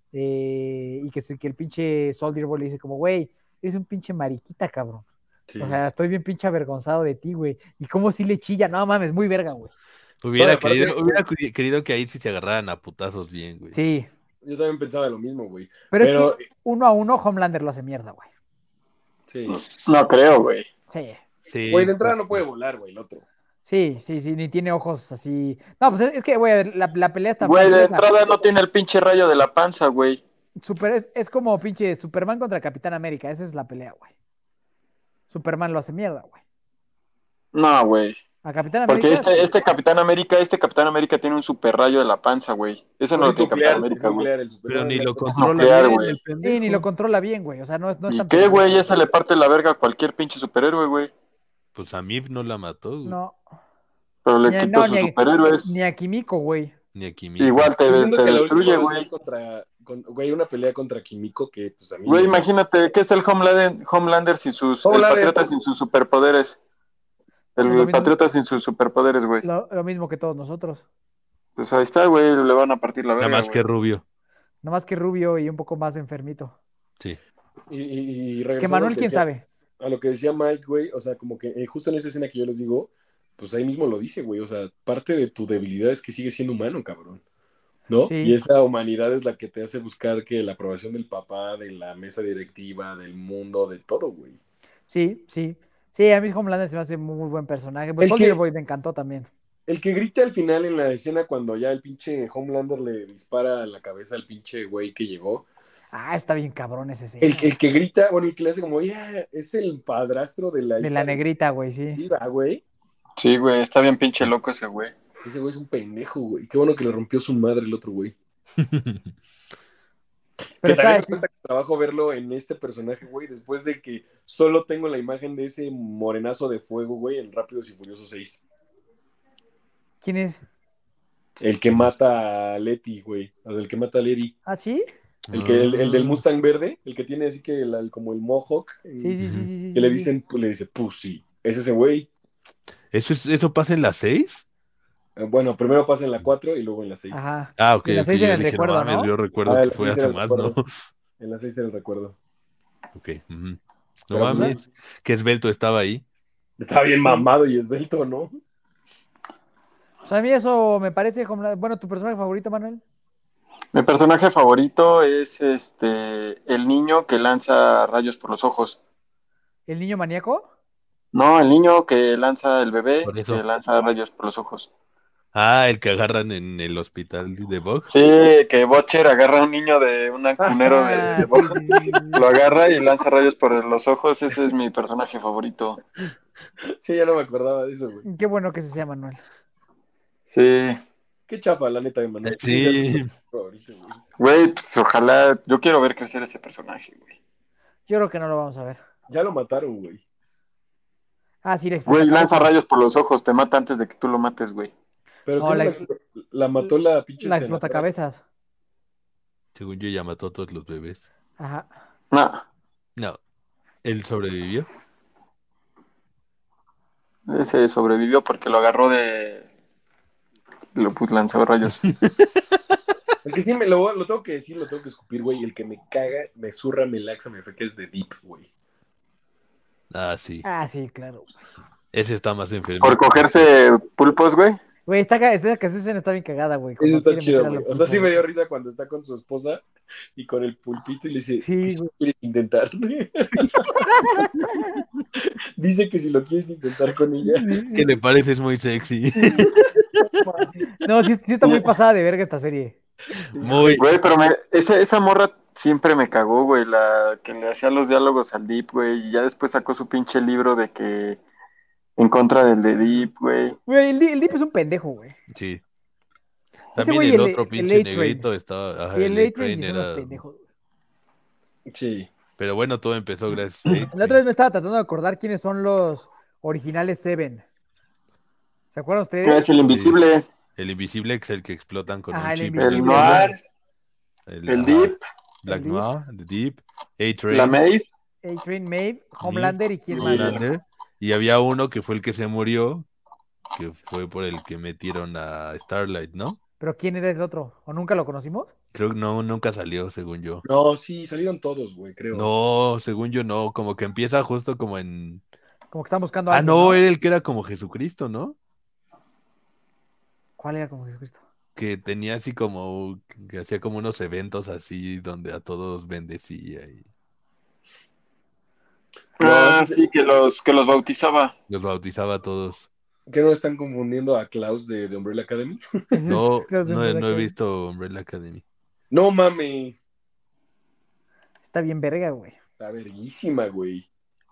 Eh, y que, que el pinche Soldier Boy le dice como, güey, eres un pinche mariquita, cabrón. Sí. O sea, estoy bien pinche avergonzado de ti, güey. Y cómo sí le chilla, no mames, muy verga, güey. Hubiera, No, aparte, querido, güey. hubiera curi- querido que ahí sí se agarraran a putazos bien, güey. Sí. Yo también pensaba lo mismo, güey. Pero, Pero, es que uno a uno Homelander lo hace mierda, güey. sí. No creo, güey. Sí. Sí. Güey, de entrada no puede volar, güey, el otro. Sí, sí, sí, ni tiene ojos así. No, pues es, es que, güey, la, la pelea está Güey, fácil de esa. entrada no tiene el pinche rayo de la panza, güey. Super, es, es como pinche Superman contra Capitán América. Esa es la pelea, güey. Superman lo hace mierda, güey. No, güey. A Capitán Porque América. este, sí. este Capitán América, este Capitán América tiene un super rayo de la panza, güey. Ese no Es lo tiene nuclear, Capitán es América, güey. nuclear el Superman. Pero ni lo Es controla nuclear, bien, güey. el pendejo. Sí, ni lo controla bien, güey. O sea, no es, no es ¿Y tan qué, pendejo. güey? Ese le parte la verga a cualquier pinche superhéroe, güey. Pues a Mib no la mató, güey. No. Pero le Ni a, quitó no, sus ni a, superhéroes. ni a Kimiko, güey. Ni a Kimiko. Igual te, Yo siento te que la destruye, última vez güey. contra, con, güey, una pelea contra Kimiko que, pues, a mí Güey, me- imagínate, ¿qué es el Homelander, Homelander sin sus... Homelander. El Patriota sin sus superpoderes? El, Es lo mismo. Patriota sin sus superpoderes, güey. Lo, lo mismo que todos nosotros. Pues ahí está, güey, le van a partir la verga, Nada más que güey. Rubio. Nada más que rubio y un poco más enfermito. Sí. Y, y, y Que regresando a lo Manuel, quién decía- sabe. A lo que decía Mike, güey, o sea, como que eh, justo en esa escena que yo les digo, pues ahí mismo lo dice, güey, o sea, parte de tu debilidad es que sigues siendo humano, cabrón, ¿no? Sí. Y esa humanidad es la que te hace buscar que la aprobación del papá, de la mesa directiva, del mundo, de todo, güey. Sí, sí. Sí, a mí Homelander se me hace muy buen personaje. Pues El Soldier que- Boy me encantó también. El que grita al final en la escena cuando ya el pinche Homelander le dispara a la cabeza al pinche güey que llegó. Ah, está bien cabrón ese escena. El, el que grita, bueno, el que le hace como, ya, es el padrastro de la De hija la negrita, güey, sí. Diva, güey. Sí, güey, está bien pinche loco ese güey. Ese güey es un pendejo, güey. Qué bueno que le rompió su madre el otro güey. Que Pero también está, me cuesta trabajo verlo en este personaje, güey, después de que solo tengo la imagen de ese morenazo de fuego, güey, en Rápidos y Furiosos seis. ¿quién es? El que mata a Letty, güey. O sea, el que mata a Letty. ¿Ah, sí? El, que, el, el del Ah. Mustang verde, el que tiene así que el- como el mohawk. Sí, sí, sí, sí, sí. Que le sí. dicen, le dice pussy. Es ese güey. ¿Eso, es- ¿Eso pasa en las seis? Eh, Bueno, primero pasa en la cuatro y luego en la seis. Ajá. Ah, ok. Y en las ok, seis yo en el dije, recuerdo, mames, ¿no? yo recuerdo Ah, que el fue seis hace era el más, ¿no? recuerdo. En la seis era el recuerdo. Ok. ujú. No Pero, pues, mames, que esbelto estaba ahí. Está bien mamado y esbelto, ¿no? O sea, a mí eso me parece Homelander. Bueno, ¿tu personaje favorito, Manuel? Mi personaje favorito es este el niño que lanza rayos por los ojos. ¿El niño maníaco? No, el niño que lanza el bebé, Por eso. que lanza rayos por los ojos. Ah, el que agarran en el hospital de Bug. Sí, que Butcher agarra a un niño de un cunero de, Ah, de sí, Bug, sí, sí, sí, sí. lo agarra y lanza rayos por los ojos. Ese es mi personaje favorito. Sí, ya no me acordaba de eso, güey. Qué bueno que se sea Manuel. Sí, Qué chafa, la neta, de Manuel. Sí. Favorito, güey. güey, pues ojalá, yo quiero ver crecer ese personaje, güey. Yo creo que no lo vamos a ver. Ya lo mataron, güey. Ah, sí, le Güey, explota lanza cabeza. rayos por los ojos, te mata antes de que tú lo mates, güey. Pero No, ¿qué la- la, la mató la pinche La senadora? explota cabezas. Según yo ya mató a todos los bebés. Ajá. No, No. ¿Él sobrevivió? ese sobrevivió porque lo agarró de... Lo pues, lanzó rayos. El que sí me lo, lo tengo que decir, lo tengo que escupir, güey. El que me caga, me zurra, me laxa, me fe que es de Deep, güey. Ah, sí. Ah, sí, claro. Ese está más enfermo. Por cogerse pulpos, güey. Güey, está, ca- esta canción está bien cagada, güey. Eso cuando está quiere chido, meter a güey. los O sea, sí pulpos. me dio risa cuando está con su esposa y con el pulpito y le dice, Sí, ¿qué si güey. quieres intentar? Dice que si lo quieres intentar con ella. Que le pareces muy sexy. No, sí, sí está muy pasada de verga esta serie. Muy. Güey, pero me- esa, esa morra siempre me cagó, güey, la que le hacía los diálogos al Deep, güey, y ya después sacó su pinche libro de que en contra del de Deep, güey. Güey, el, Di- el Deep es un pendejo, güey. Sí. Ese También güey, el el- otro el pinche A-Train. negrito estaba. Ajá, Sí, el el A-Train A-Train y son unos era. pendejos, güey. Sí. Pero bueno, todo empezó gracias a La otra vez me estaba tratando de acordar quiénes son los originales Seven. ¿Se acuerdan Ah, ustedes? es el invisible, El invisible es el que explotan con Ajá, un el chip. invisible. el Invisible, Noir, El, el ajá, Deep, Black El Deep. Noir, The Deep, la A-Train, Maeve, A-Train, Maeve, Homelander y quién más. Homelander. Y había uno que fue el que se murió, que fue por el que metieron a Starlight, ¿no? Pero ¿quién era el otro? ¿O nunca lo conocimos? Creo que no, nunca salió, según yo. No, sí, salieron todos, güey, creo. No, según yo no, como que empieza justo como en... Como que están buscando a Ah, alguien, no, ¿no? era el que era como Jesucristo, ¿no? ¿Cuál era como Jesucristo? Que tenía así como, que hacía como unos eventos así donde a todos bendecía y No, ah, ese- sí, que los, que los bautizaba. los bautizaba a todos. ¿Qué no están confundiendo a Klaus de, de Umbrella Academy? Ese No, es Klaus de no, he- Umbrella no he Academy. visto Umbrella Academy. No mames. Está bien verga, güey. Está verguísima, güey.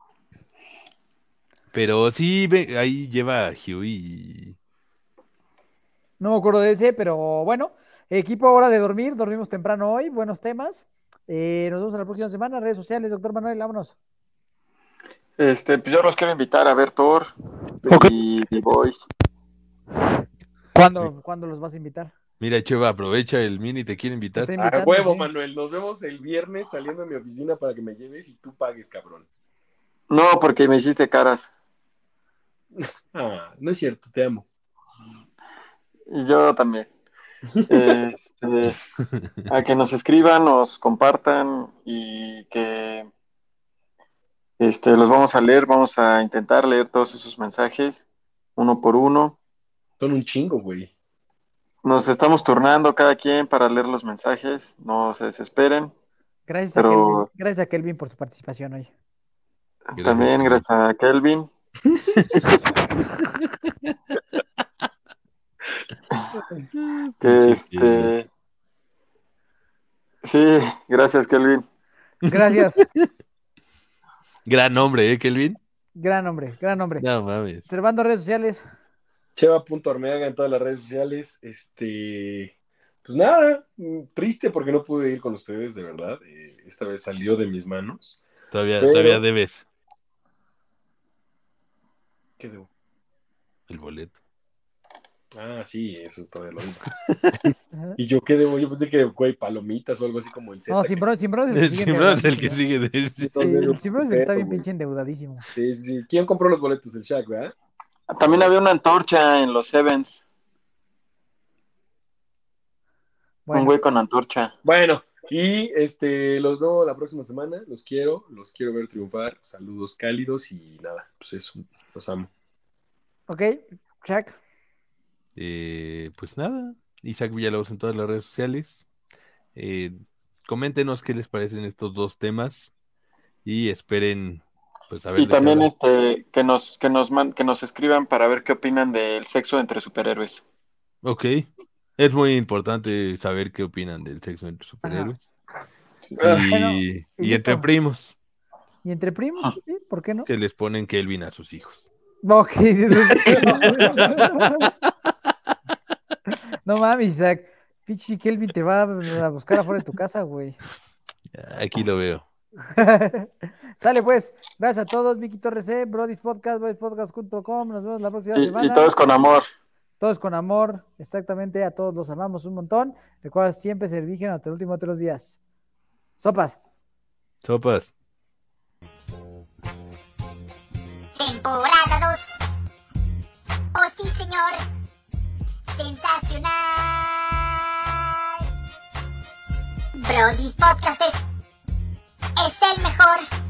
Pero sí, ve- ahí lleva a Huey y... No me acuerdo de ese, pero bueno. Equipo, hora de dormir. Dormimos temprano hoy. Buenos temas. Eh, nos vemos la próxima semana. Redes sociales, doctor Manuel, vámonos. Este, pues yo los quiero invitar a ver Thor Ok. y The Boys. ¿Cuándo, ¿cuándo los vas a invitar? Mira, Cheva, aprovecha el mini, te quiere Te invitar. está A invitando, huevo, sí. Manuel. Nos vemos el viernes saliendo de mi oficina para que me lleves y tú pagues, cabrón. No, porque me hiciste caras. Ah, no es cierto, te amo. Y yo también. Este, a que nos escriban, nos compartan y que este, los vamos a leer. Vamos a intentar leer todos esos mensajes uno por uno. Son un chingo, güey. Nos estamos turnando cada quien para leer los mensajes. No se desesperen. Gracias, a Pero- Kelvin, gracias a Kelvin por su participación hoy. Gracias, También Kelvin. gracias a Kelvin. Que Pinche Kelvin. este. Sí, gracias, Kelvin. Gracias. Gran nombre, ¿eh, Kelvin? Gran hombre, gran hombre. No mames. Observando redes sociales. Cheva.armeaga en todas las redes sociales. Este. Pues nada, mm, triste porque no pude ir con ustedes, de verdad. Eh, esta vez salió de mis manos. Todavía, Pero- todavía debes ¿Qué debo? el boleto. Ah, sí, eso todavía lo digo. Ajá. ¿Y yo qué debo? Yo pensé que, güey, palomitas o algo así como el Z. No, sin bro, sin bro es el que sigue Sin bro es el que endeudadísimo. sigue de... Sí, Entonces, el sin bro es el que está bien güey. pinche endeudadísimo. Sí, sí, sí. ¿Quién compró los boletos? El Shaq, ¿verdad? También había una antorcha en los Sevens. Un Bueno, güey con antorcha. Bueno, y este, los veo la próxima semana. Los quiero, los quiero ver triunfar. Saludos cálidos y nada, pues eso, los amo. ok, Chuck. Eh, pues nada, Isaac Villalobos en todas las redes sociales. Eh, coméntenos qué les parecen estos dos temas y esperen, pues a ver Y de qué también hablan. este que nos que nos man- que nos escriban para ver qué opinan del sexo entre superhéroes. Ok, es muy importante saber qué opinan del sexo entre superhéroes. Ah, Y, Bueno, y y entre listo. primos, ¿Y entre primos? Sí, ¿por qué no? que les ponen Kelvin a sus hijos. Ok. No mames, Isaac. Pinche Kelvin te va a buscar afuera de tu casa, güey. Aquí lo veo. Sale pues. Gracias a todos. Vicky Torres C, Brody's Podcast, brody's podcast punto com. Nos vemos la próxima Y, semana. y todos con amor. Todos con amor. Exactamente. A todos los amamos un montón. Recuerda siempre ser virgen hasta el último de los días. Sopas. Sopas. Temporada dos. Oh sí, señor. Sensacional. Brody's Podcast es, es el mejor.